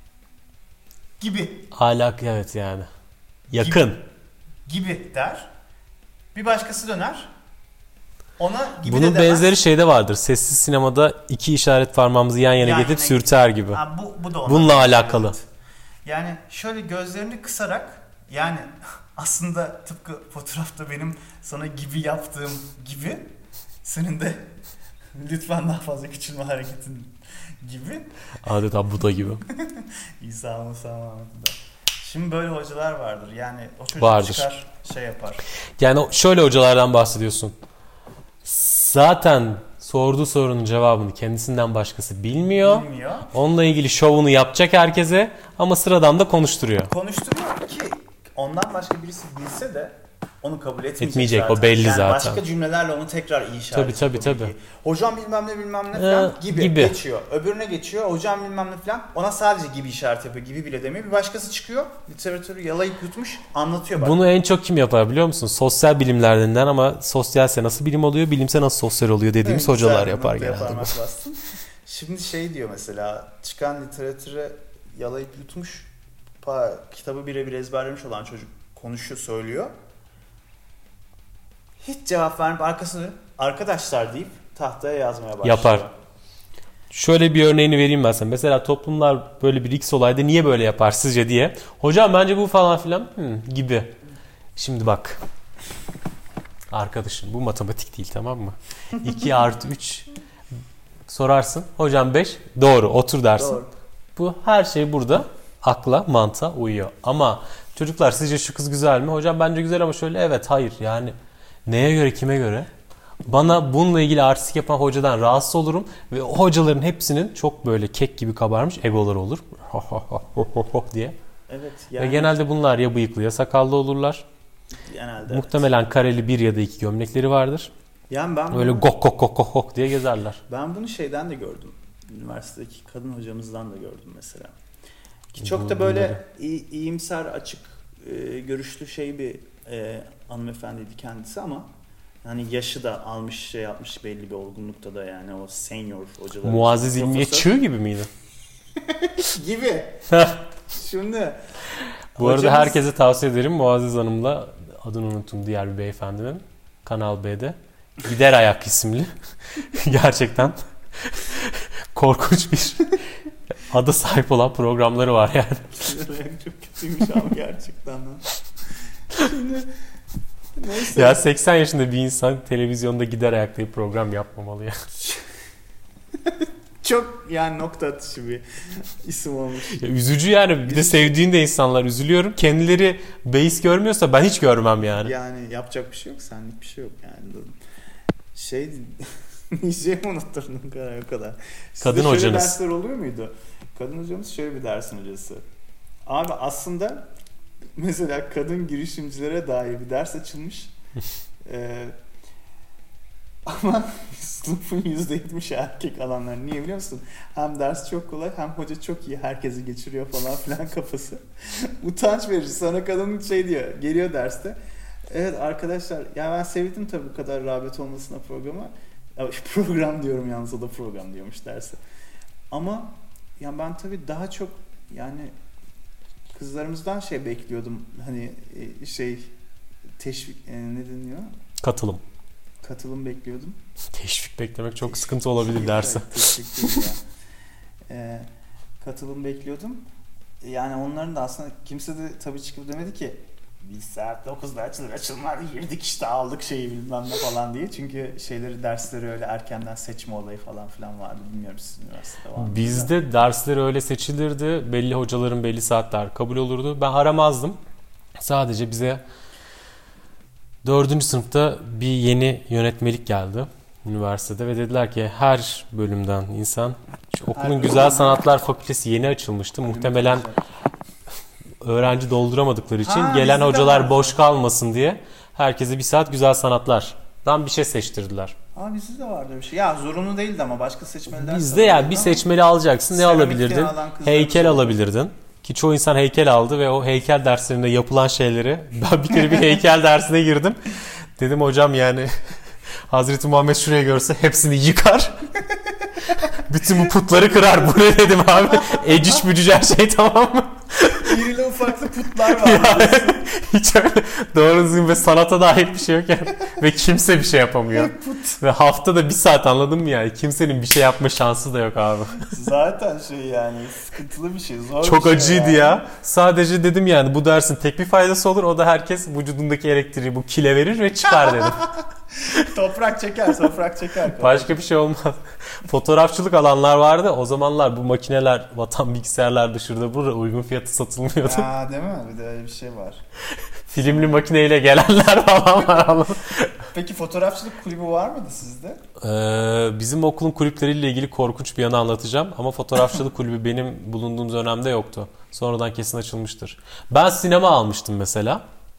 gibi. Alak evet yani. Yakın. Gibi der. Bir başkası döner. Ona gibi Bunun de demez. benzeri şeyde vardır. Sessiz sinemada iki işaret parmağımızı yan yana getirip sürter gibi. Ha, bu da ona. Bununla alakalı. Evet. Yani şöyle gözlerini kısarak, yani aslında tıpkı fotoğrafta benim sana gibi yaptığım gibi senin de lütfen daha fazla küçülme hareketin gibi. Adeta Buda gibi. İsa Musa Muhammed'de. Şimdi böyle hocalar vardır. Yani o çocuk Vardır. çıkar şey yapar. Yani şöyle hocalardan bahsediyorsun. Zaten sorduğu sorunun cevabını kendisinden başkası bilmiyor. Bilmiyor. Onunla ilgili şovunu yapacak herkese ama sıradan da konuşturuyor. Konuşturuyor ki ondan başka birisi bilse de onu kabul Etmeyecek, zaten. o belli yani zaten. Başka cümlelerle onu tekrar inşa edecek. Tabii. Hocam bilmem ne bilmem ne falan gibi gibi geçiyor. Öbürüne geçiyor. Hocam bilmem ne falan. Ona sadece gibi işaret yapıyor. Gibi bile demiyor. Bir başkası çıkıyor. Literatürü yalayıp yutmuş. Anlatıyor bak. Bunu en çok kim yapar biliyor musun? Sosyal bilimlerden ama sosyalse nasıl bilim oluyor, bilimse nasıl sosyal oluyor dediğimiz Güzel, hocalar yapar noktaya genelde. parmak bastın. Şimdi şey diyor mesela, çıkan literatürü yalayıp yutmuş, kitabı birebir ezberlemiş olan çocuk konuşuyor, söylüyor. Hiç cevap vermeyip arkasını arkadaşlar deyip tahtaya yazmaya başlıyor. Yapar. Şöyle bir örneğini vereyim ben sana. Mesela toplumlar böyle bir X olayda niye böyle yapar sizce diye. Hocam bence bu falan filan gibi. Şimdi bak. Arkadaşım bu matematik değil, tamam mı? 2 artı 3 sorarsın. Hocam 5. Doğru, otur dersin. Doğru. Bu her şey burada akla, mantığa uyuyor. Ama çocuklar sizce şu kız güzel mi? Hocam bence güzel ama şöyle, evet, hayır. Yani neye göre, kime göre? Bana bununla ilgili artistik yapan hocadan rahatsız olurum ve o hocaların hepsinin çok böyle kek gibi kabarmış egoları olur. diye. Evet. Ve genelde bunlar ya bıyıklı ya sakallı olurlar. Genelde. Muhtemelen kareli 1 ya da 2 gömlekleri vardır. Yani ben Öyle gok gok gok gok gok diye gezerler. Ben bunu şeyden de gördüm. Üniversitedeki kadın hocamızdan da gördüm mesela. Ki çok da böyle iyimser, açık görüşlü şey bir hanımefendiydi kendisi ama hani yaşı da almış, şey yapmış, belli bir olgunlukta da, yani o senior hocalar. Muazzez İlmiye Çığ gibi miydi? gibi. Şimdi bu arada herkese tavsiye ederim. Muazzez Hanım'la, adını unuttum diğer bir beyefendinin, Kanal B'de Gider Ayak isimli gerçekten korkunç bir adı sahip olan programları var yani. Gider Ayak çok kötüymüş ama gerçekten. Şimdi neyse. Ya 80 yaşında bir insan televizyonda Gider Ayak diye program yapmamalı ya. Çok yani nokta atışı bir isim olmuş. Ya üzücü yani. Bir de sevdiğinde insanlar, üzülüyorum. Kendileri beis görmüyorsa ben hiç görmem yani. Yani yapacak bir şey yok, senlik bir şey yok yani. Şey diyeceğimi unutturdum o kadar. Kadın Sizde hocanız. şöyle dersler oluyor muydu? Kadın hocamız şöyle bir dersin hocası. Abi aslında mesela kadın girişimcilere dair bir ders açılmış. Ama Sınıfın %70 erkek alanlar. Niye biliyor musun? Hem ders çok kolay hem hoca çok iyi. Herkesi geçiriyor falan filan kafası. Utanç verici. Sonra kadın şey diyor. Geliyor derste. Evet arkadaşlar ya ben sevdim tabii bu kadar rağbet olmasına programa. Ya, program diyorum yalnız o da program diyormuş derse. Ama ya ben tabii daha çok yani kızlarımızdan şey bekliyordum. Hani şey teşvik ne deniyor? Katılım. Katılım bekliyordum. Teşvik beklemek çok sıkıntı olabilir derse. Teşvik değil ya. Katılım bekliyordum. Yani onların da aslında kimse de tabii çıkıp demedi ki biz saat 9'da açılır açılmaz girdik işte aldık şeyi bilmem ne falan diye. Çünkü dersleri öyle erkenden seçme olayı falan filan vardı. Bilmiyorum sizin üniversitede var mı? Bizde dersler öyle seçilirdi. Belli hocaların belli saatler kabul olurdu. Ben aramazdım. Sadece bize 4. sınıfta bir yeni yönetmelik geldi üniversitede ve dediler ki her bölümden insan okulun Güzel Sanatlar Fakültesi yeni açılmıştı. Muhtemelen öğrenci dolduramadıkları için gelen hocalar boş kalmasın diye herkese bir saat güzel sanatlardan bir şey seçtirdiler. Bizde de vardı bir şey. Ya zorunlu değildi ama başka seçmeliler. Bizde yani bir seçmeli alacaksın. Ne alabilirdin? Heykel alabilirdin. Ki çoğu insan heykel aldı ve o heykel derslerinde yapılan şeyleri ben bir kere bir heykel dersine girdim. Dedim hocam yani Hazreti Muhammed şuraya görse hepsini yıkar. Bütün bu putları kırar. Bu ne dedim abi? Eciş bücüc her şey tamam mı? İrili ufaklı putlar var. Yani, hiç öyle doğru düzgün ve sanata dair bir şey yok yani. Ve kimse bir şey yapamıyor. Ve haftada bir saat anladın mı yani? Kimsenin bir şey yapma şansı da yok abi. Zaten şey yani sıkıntılı bir şey. Zor çok bir şey acıydı yani. ya. Sadece dedim yani bu dersin tek bir faydası olur. O da herkes vücudundaki elektriği bu kile verir ve çıkar dedim. Toprak çeker. Başka bir şey olmaz. Fotoğrafçılık alanlar vardı. O zamanlar bu makineler vatan bilgisayarlar dışarıda burada uygun fiyatı satılmıyordu. Değil mi? Bir de öyle bir şey var. Filmli makineyle gelenler falan var. Peki fotoğrafçılık kulübü var mıydı sizde? Bizim okulun kulüpleriyle ilgili korkunç bir yanı anlatacağım. Ama fotoğrafçılık kulübü benim bulunduğum dönemde yoktu. Sonradan kesin açılmıştır. Ben sinema almıştım mesela.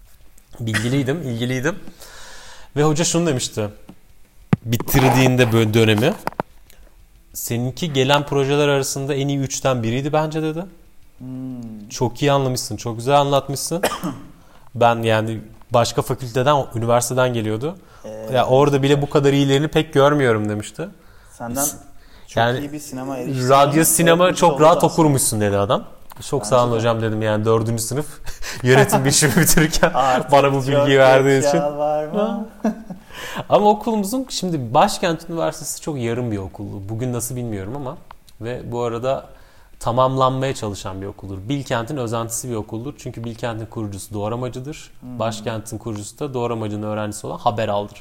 İlgiliydim. Ve hoca şunu demişti. Bitirdiğinde böyle dönemi. Seninki gelen projeler arasında en iyi 3'ten biriydi bence dedi. Çok iyi anlamışsın. Çok güzel anlatmışsın. Ben yani başka fakülteden, üniversiteden geliyordu. Ya orada bile bu kadar iyilerini pek görmüyorum demişti. Senden çok yani, iyi bir sinema erişimi. Radyo sinema çok rahat okurmuşsun dedi adam. Çok bence sağ olun hocam dedim yani 4. sınıf yönetim bilişimi bitirirken bana bu bilgiyi verdiği için. Ama okulumuzun şimdi Başkent Üniversitesi çok yarım bir okul. Bugün nasıl bilmiyorum ama ve bu arada tamamlanmaya çalışan bir okuldur. Bilkent'in özentisi bir okuldur. Çünkü Bilkent'in kurucusu Doğramacı'dır. Başkent'in kurucusu da Doğramacı'nın öğrencisi olan Haberal'dır.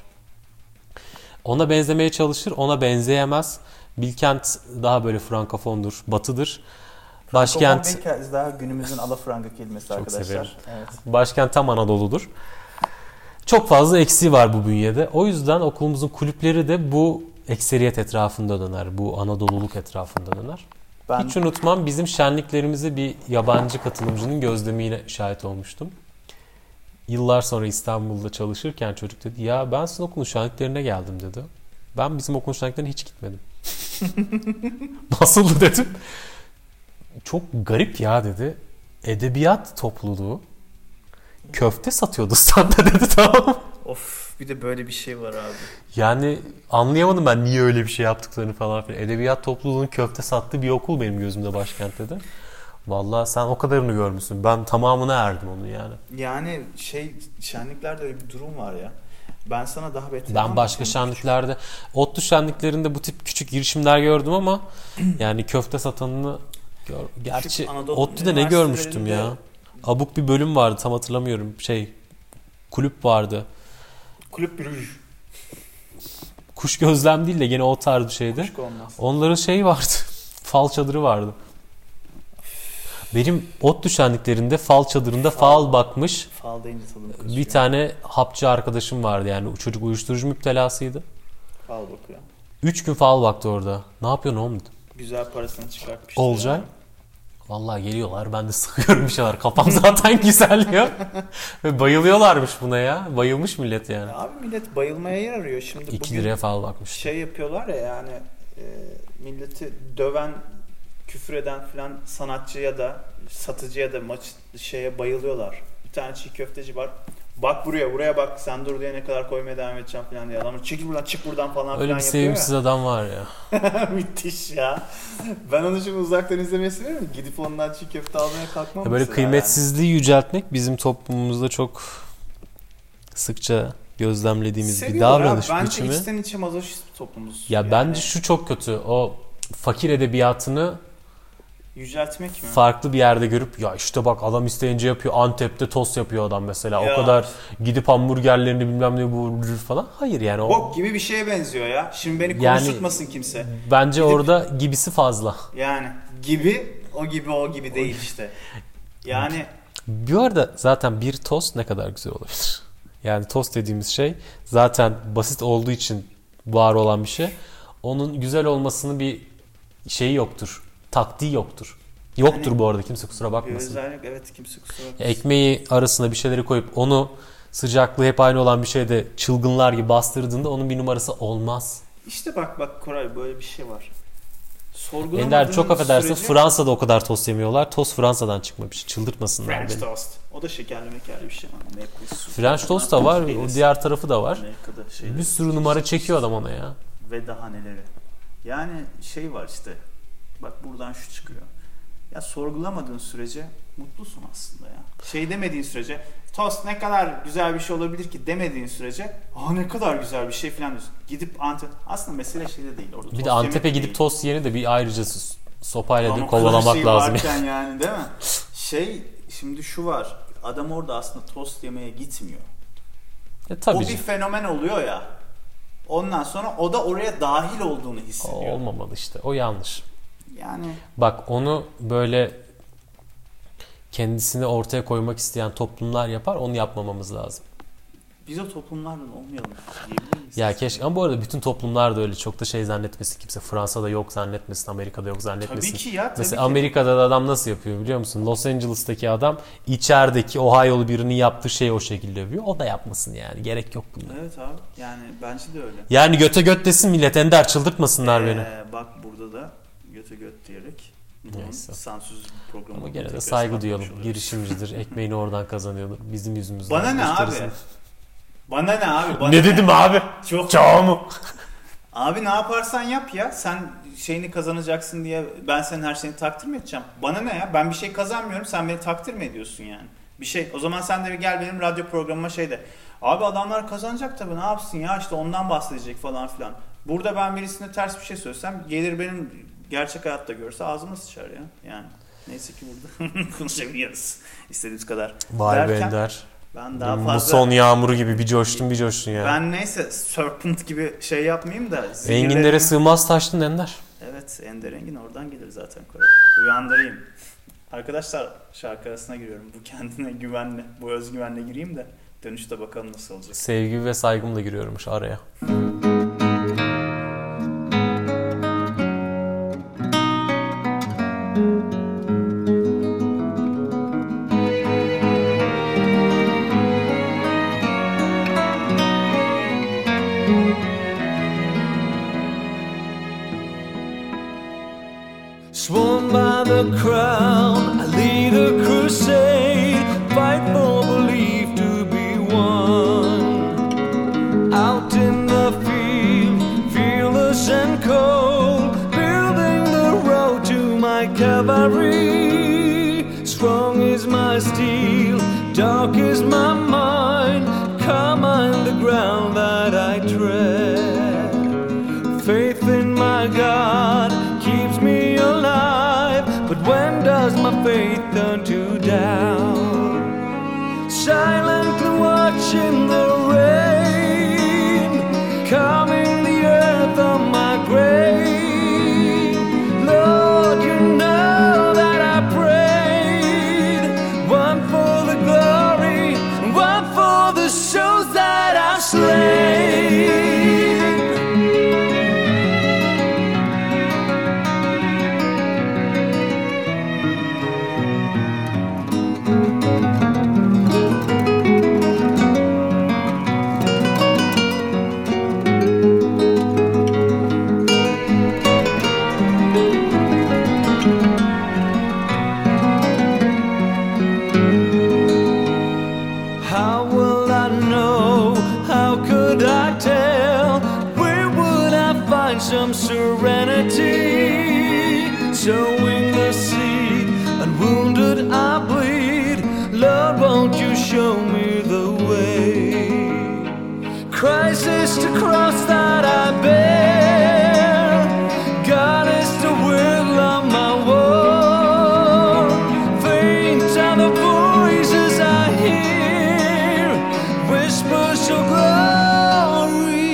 Ona benzemeye çalışır, ona benzeyemez. Bilkent daha böyle frankofondur, batıdır. Başkent daha günümüzün alafranga kelimesi çok arkadaşlar. Severim. Evet. Başkent tam Anadolu'dur. Çok fazla eksiği var bu bünyede. O yüzden okulumuzun kulüpleri de bu ekseriyet etrafında döner. Bu Anadoluluk etrafında döner. Hiç unutmam bizim şenliklerimize bir yabancı katılımcının gözlemiyle şahit olmuştum. Yıllar sonra İstanbul'da çalışırken çocuk dedi ya ben sizin okulun şenliklerine geldim dedi. Ben bizim okulun şenliklerine hiç gitmedim. Nasıldı dedim. Çok garip ya dedi. Edebiyat topluluğu köfte satıyordu standa dedi tamam mı? Of bir de böyle bir şey var abi. Yani anlayamadım ben niye öyle bir şey yaptıklarını falan filan. Edebiyat topluluğunun köfte sattığı bir okul benim gözümde Başkent'te de. Vallahi sen o kadarını görmüşsün. Ben tamamına erdim onu yani. Yani şenliklerde öyle bir durum var ya. Ben sana daha beter. Ben başka şenliklerde, ODTÜ şenliklerinde bu tip küçük girişimler gördüm ama yani köfte satanını gerçi ODTÜ'de ne görmüştüm ya? Abuk bir bölüm vardı tam hatırlamıyorum. Kulüp vardı. Kulüp Brüj. Kuş gözlem değil de gene o tarz bir şeydi. Onların vardı. Fal çadırı vardı. Benim ODTÜ şenliklerinde fal çadırında fal bakmış. Fal deyince tadım kaçıyor. Bir tane hapçı arkadaşım vardı yani çocuk uyuşturucu müptelasıydı. Fal bakıyor. 3 gün fal baktı orada. Ne yapıyorsun oğlum? Güzel parasını çıkartmıştı. Olcay. Vallahi geliyorlar, ben de sıkıyorum bir şeyler. Kafam zaten güzelliyor. Ve bayılıyorlarmış buna ya. Bayılmış millet yani. Abi millet bayılmaya yer arıyor. Şimdi 2 bugün liraya falan bakmış. şey yapıyorlar ya yani milleti döven, küfür eden filan sanatçıya da satıcıya da şeye bayılıyorlar. Bir tane çiğ köfteci var. Bak buraya bak, sen dur diye ne kadar koymaya devam edeceğim falan diye. Adamlar çekil buradan, çık buradan falan Öyle filan bir yapıyor sevimsiz adam var ya. ya. Müthiş ya. Ben onu şimdi uzaktan izlemeyi seviyorum. Gidip ondan çiğ köfte almaya kalkmam. Ya böyle mesela kıymetsizliği yüceltmek bizim toplumumuzda çok sıkça gözlemlediğimiz bir Seviyorlar davranış abi. Bence biçimi. içten içe mazoşist bir toplumuz. Ya yani. bence şu çok kötü. O fakir edebiyatını Yüceltmek mi? farklı bir yerde görüp ya işte bak adam isteyince yapıyor. Antep'te tost yapıyor adam mesela. Ya. O kadar gidip hamburgerlerini bilmem ne bu falan. Hayır yani o. Bok gibi bir şeye benziyor ya. Şimdi beni Yani- konuşturmasın kimse. Bence orada gibisi fazla. Yani gibi o gibi değil işte. Yani Bu arada zaten bir tost ne kadar güzel olabilir. Yani tost dediğimiz şey zaten basit olduğu için var olan bir şey. Onun güzel olmasının bir şeyi yoktur. Taktiği yoktur. Yoktur Yani- bu arada, kimse kusura bir bakmasın. özellik, evet, kimse kusura bakmasın. Ekmeği arasına bir şeyleri koyup onu sıcaklığı hep aynı olan bir şeyde çılgınlar gibi bastırdığında onun bir numarası olmaz. İşte bak Koray, böyle bir şey var. Sorgulamadığın Ender çok affedersin, sürece- Fransa'da o kadar tost yemiyorlar. Tost Fransa'dan çıkma bir şey. Çıldırtmasınlar French beni. toast. O da şekerli mekerli bir şey. French toast da var, o diğer tarafı da var. Amerika'da şeyleri. Bir sürü numara çekiyor adam ona ya. Ve daha neleri. Yani şey var işte. Bak buradan şu çıkıyor. Ya sorgulamadığın sürece mutlusun aslında ya. Şey demediğin sürece, tost ne kadar güzel bir şey olabilir ki demediğin sürece, ne kadar güzel bir şey falan diyorsun. Gidip Antep, aslında mesele şeyde değil orada. Bir tost de Antep'e yemek gidip değil. tost yiyeni de bir ayrıca sopayla Ama da o kadar kovalamak şey lazım. varken yani, değil mi? Şimdi şu var. Adam orada aslında tost yemeye gitmiyor. O Tabii bir canım. fenomen oluyor ya. Ondan sonra o da oraya dahil olduğunu O hissediyor. olmamalı işte. O yanlış. Yani Bak onu böyle kendisini ortaya koymak isteyen toplumlar yapar. Onu yapmamamız lazım. biz o toplumlardan olmayalım diyebilir miyiz? Ya keşke, ama bu arada bütün toplumlar da öyle. Çok da şey zannetmesin kimse. Fransa'da yok zannetmesin, Amerika'da yok zannetmesin. Tabii ki ya, tabii Mesela ki. Amerika'da da adam nasıl yapıyor biliyor musun? Los Angeles'taki adam içerideki Ohio'lu birinin yaptığı şeyi o şekilde yapıyor. O da yapmasın yani. Gerek yok bunda. Evet abi. Yani bence de öyle. Yani göte göt desin millet. Ender çıldırtmasınlar beni. Bak burada da göte göt diyerek Neyse. sansürsüz bir program. Ama olduğunu gene de tekrar saygı ispatlamış duyalım. oluyoruz. Girişimcidir. Ekmeğini oradan kazanıyordur. Bizim yüzümüzden. Bana ne abi? müşterisinin- Bana ne abi? Bana Ne dedim abi? Çok Çağ mı? Abi ne yaparsan yap ya. Sen şeyini kazanacaksın diye ben senin her şeyini takdir mi edeceğim? Bana ne ya? Ben bir şey kazanmıyorum. Sen beni takdir mi ediyorsun yani? Bir şey. O zaman sen de bir gel benim radyo programıma de. Abi adamlar kazanacak tabii, ne yapsın ya, işte ondan bahsedecek falan filan. Burada ben birisine ters bir şey söylesem gelir benim gerçek hayatta görse ağzıma sıçar ya. Yani neyse ki burada konuşabiliyoruz istediğimiz kadar. Vay be Derken, Ender. ben daha Bu fazla... son yağmuru gibi bir coştun ya. Ben neyse Serpent gibi şey yapmayayım da. Enginlere sığmaz taştın Ender. Evet, Ender Engin oradan gelir zaten. Uyandırayım. Arkadaşlar şarkı arasına giriyorum. Bu kendine güvenle, bu özgüvenle gireyim de dönüşte bakalım nasıl olacak. Sevgi ve saygımla giriyormuş araya. Sworn by the crown, I lead a crusade, fight for belief to be won. Out in the field, fearless and cold, building the road to my Calvary. Strong is my steel, dark is my mind, command the ground that I tread. Faith in my God keeps me alive, but when does my faith turn to doubt? Silently watching the rain, calming the earth on my grave. Lord, you know that I prayed, one for the glory, one for the souls that I've slain. find some serenity, sowing the seed, and wounded I bleed. Lord, won't you show me the way? Christ is the cross that I bear, God is the will of my war. Faint are the voices I hear, whispers of glory.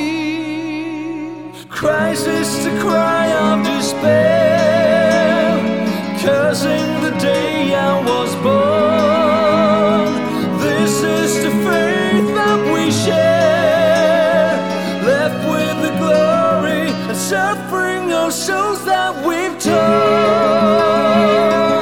Christ is the cry of despair, cursing the day I was born. This is the faith that we share, left with the glory and suffering of souls that we've torn.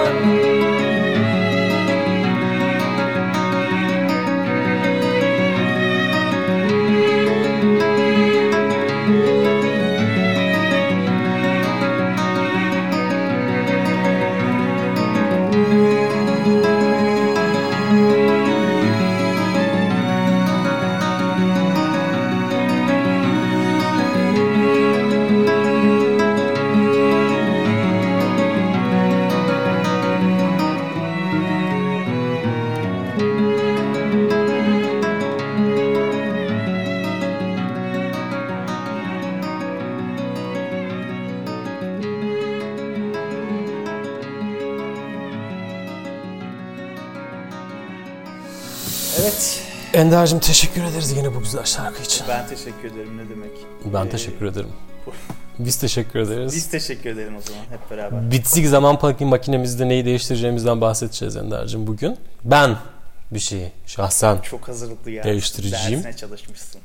Evet. Ender'cim teşekkür ederiz yine bu güzel şarkı için. Ben teşekkür ederim, ne demek. Ben teşekkür ederim. Biz teşekkür ederiz. Biz teşekkür edelim o zaman hep beraber. Bitsik zaman makinemizde neyi değiştireceğimizden bahsedeceğiz Ender'cim bugün. Ben bir şeyi şahsen Çok hazırlıklı yani. değiştireceğim. Dersine çalışmışsın.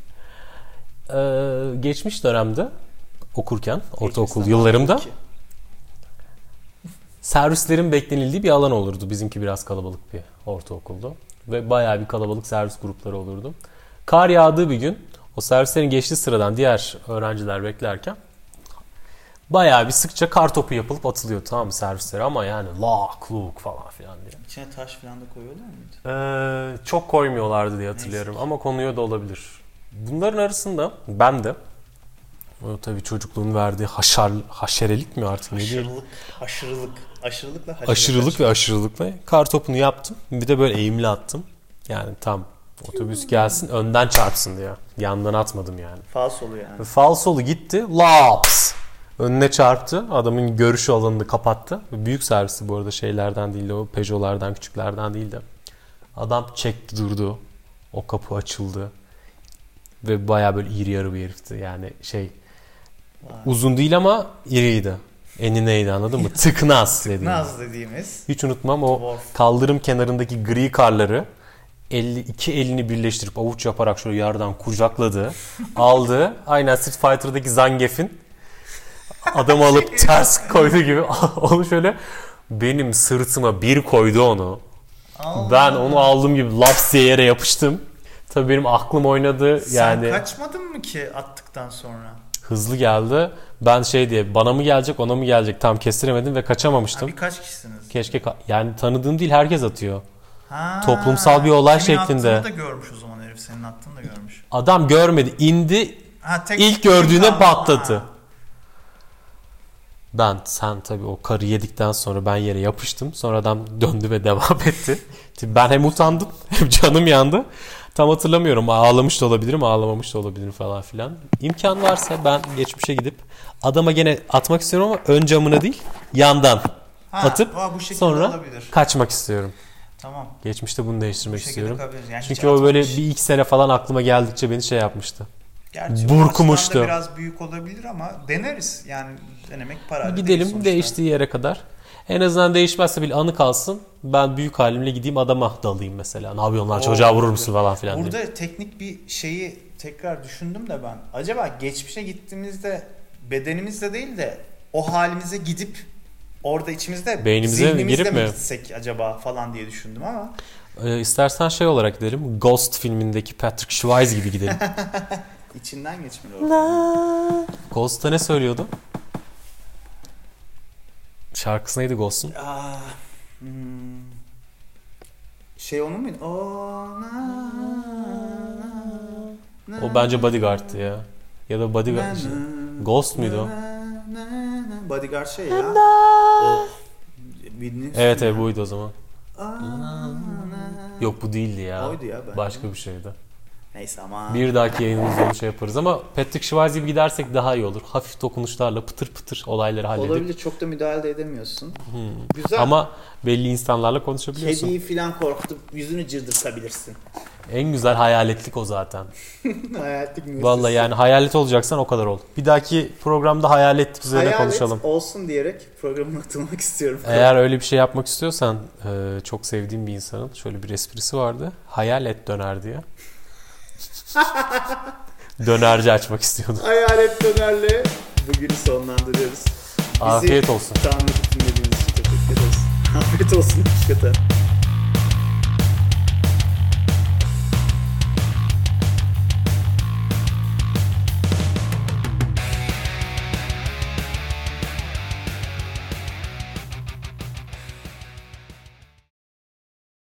Geçmiş dönemde okurken, ortaokul Geçmiş yıllarımda zamanındaki. servislerin beklenildiği bir alan olurdu. Bizimki biraz kalabalık bir ortaokuldu. Ve bayağı bir kalabalık servis grupları olurdu. Kar yağdığı bir gün o servislerin geçtiği sıradan diğer öğrenciler beklerken bayağı bir sıkça kar topu yapılıp atılıyor, tamam mı, servislere, ama yani lak luk falan filan diye. İçine taş falan da koyuyorlar mıydı? Çok koymuyorlardı diye hatırlıyorum ama konuyor da olabilir. Bunların arasında ben de o tabii çocukluğun verdiği haşerelik mi artık ne diyelim? Aşırılıkla Aşırılık ve aşırılıkla kar topunu yaptım. Bir de böyle eğimli attım. Yani tam otobüs gelsin önden çarpsın diye. Yandan atmadım yani. Falsolu yani. Falsolu gitti. Laps! Önüne çarptı. Adamın görüş alanını kapattı. Büyük servisti bu arada, şeylerden değildi. O Peugeot'lardan, küçüklerden değildi. Adam çekti durdu. O kapı açıldı. Ve bayağı böyle iri yarı bir herifti. Yani uzun değil ama iriydi. Enineydi, anladın mı? Tıknaz dediğimiz. Tıknaz dediğimiz. Hiç unutmam o Dwarf. kaldırım kenarındaki gri karları iki elini birleştirip avuç yaparak şöyle yerden kucakladı. Aldı. Aynen Street Fighter'daki Zangief'in adamı alıp ters koydu gibi. Onu şöyle benim sırtıma bir koydu onu. Ben onu aldığım gibi laps diye yere yapıştım. Tabii benim aklım oynadı. Yani Sen kaçmadın mı ki attıktan sonra? hızlı geldi. Ben diye bana mı gelecek ona mı gelecek tam kestiremedim ve kaçamamıştım. Birkaç kişisiniz. Keşke yani tanıdığım değil herkes atıyor. Ha, Toplumsal bir olay senin şeklinde. attığını da görmüş o zaman herif. Senin attığını da görmüş. Adam görmedi, indi, Ha, ilk gördüğüne kaldı. patladı. Ha. Sen tabii o karı yedikten sonra ben yere yapıştım. Sonra adam döndü ve devam etti. Ben hem utandım hem canım yandı. Tam hatırlamıyorum. Ağlamış da olabilirim, ağlamamış da olabilirim falan filan. İmkan varsa ben geçmişe gidip adama gene atmak istiyorum ama ön camına değil, yandan atıp bu şekilde sonra olabilir. kaçmak istiyorum. Tamam. Geçmişte bunu değiştirmek şekilde istiyorum. kalabilir. Yani Çünkü hiç o böyle atmamış. bir iki sene falan aklıma geldikçe beni yapmıştı. Gerçi Burkumuştu. o açıdan da biraz büyük olabilir ama deneriz. Yani denemek para. Gidelim değiştiği yere kadar. En azından değişmezse bile anı kalsın. Ben büyük halimle gideyim adama dalayım mesela. Ne yapıyorsun lan, çocuğa vurur musun falan filan diye. Burada teknik bir şeyi tekrar düşündüm de ben. Acaba geçmişe gittiğimizde bedenimizle değil de o halimize gidip orada içimizde beynimize zihnimizle girip mi mi gitsek acaba falan diye düşündüm ama. İstersen olarak gidelim. Ghost filmindeki Patrick Swayze gibi gidelim. İçinden geçmeli oldu. Ghost'ta ne söylüyordu? Şarkısı neydi Ghost'un? Onun muydu? O bence Bodyguard'tı ya. Ya da Bodyguard. Ghost muydu o? Bodyguard şey ya. O bildiğin Evet şey ya. buydu o zaman. Yok bu değildi ya. Oydu ya bence. Başka bir şeydi. Neyse ama. Bir dahaki yayınımızda onu şey yaparız ama Patrick Swayze gibi gidersek daha iyi olur. Hafif dokunuşlarla pıtır pıtır olayları halledip. Olabilir, çok da müdahale de edemiyorsun. Güzel. Ama belli insanlarla konuşabiliyorsun. Kediyi filan korkutup yüzünü cırdırtabilirsin. En güzel hayaletlik o zaten. Hayaletlik müessesi. Vallahi yani hayalet olacaksan o kadar ol. Bir dahaki programda hayaletlik üzerine Hayalet konuşalım. olsun diyerek programına atılmak istiyorum. Eğer öyle bir şey yapmak istiyorsan çok sevdiğim bir insanın şöyle bir esprisi vardı. Hayal et döner diye. Dönerci açmak istiyordu. Hayalet dönerle bugünü sonlandırıyoruz. Afiyet olsun. Tanrı dinlediğiniz için teşekkür ederiz. Afiyet olsun hakikaten.